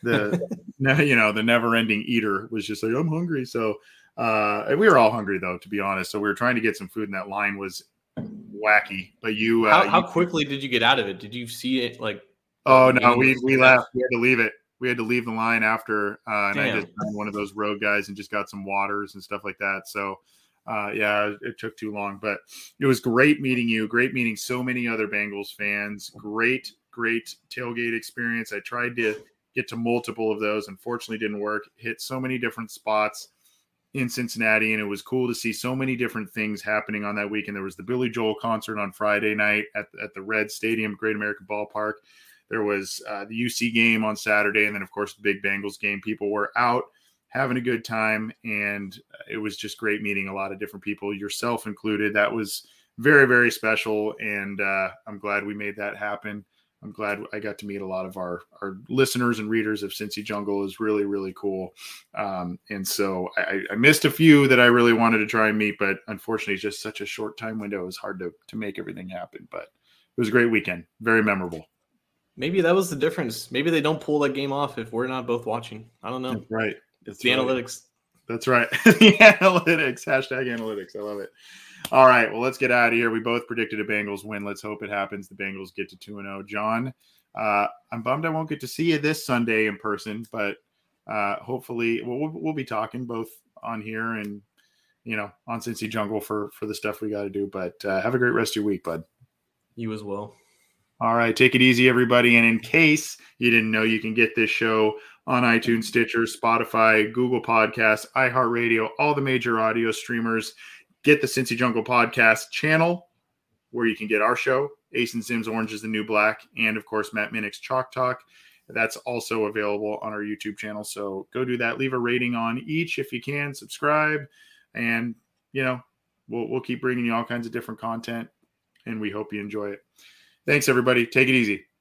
the you know, the never ending eater was just like, I'm hungry. So uh, we were all hungry though, to be honest. So we were trying to get some food and that line was wacky. But you, how, uh, how you, quickly did you get out of it? Did you see it like? Oh no, we, we left. We had to leave it. We had to leave the line after, uh, and Damn. I just found one of those road guys and just got some waters and stuff like that. So, uh, yeah, it, it took too long, but it was great meeting you. Great meeting so many other Bengals fans. Great, great tailgate experience. I tried to get to multiple of those. Unfortunately, didn't work. Hit so many different spots in Cincinnati, and it was cool to see so many different things happening on that weekend. There was the Billy Joel concert on Friday night at at the Red Stadium, Great American Ballpark. There was uh, the U C game on Saturday, and then, of course, the big Bengals game. People were out having a good time, and it was just great meeting a lot of different people, yourself included. That was very, very special, and uh, I'm glad we made that happen. I'm glad I got to meet a lot of our, our listeners and readers of Cincy Jungle. It was really, really cool. Um, and so I, I missed a few that I really wanted to try and meet, but unfortunately, it's just such a short time window. It was hard to, to make everything happen, but it was a great weekend. Very memorable. Maybe that was the difference. Maybe they don't pull that game off if we're not both watching. I don't know. That's right. It's the right. analytics. That's right. The analytics. Hashtag analytics. I love it. All right. Well, let's get out of here. We both predicted a Bengals win. Let's hope it happens. The Bengals get to two and oh. John, uh, I'm bummed I won't get to see you this Sunday in person, but uh, hopefully we'll, we'll be talking both on here and, you know, on Cincy Jungle for, for the stuff we got to do. But uh, have a great rest of your week, bud. You as well. All right. Take it easy, everybody. And in case you didn't know, you can get this show on iTunes, Stitcher, Spotify, Google Podcasts, iHeartRadio, all the major audio streamers. Get the Cincy Jungle Podcast channel where you can get our show, Ace and Sims, Orange is the New Black, and, of course, Matt Minnick's Chalk Talk. That's also available on our YouTube channel. So go do that. Leave a rating on each if you can. Subscribe. And, you know, we'll, we'll keep bringing you all kinds of different content, and we hope you enjoy it. Thanks, everybody. Take it easy.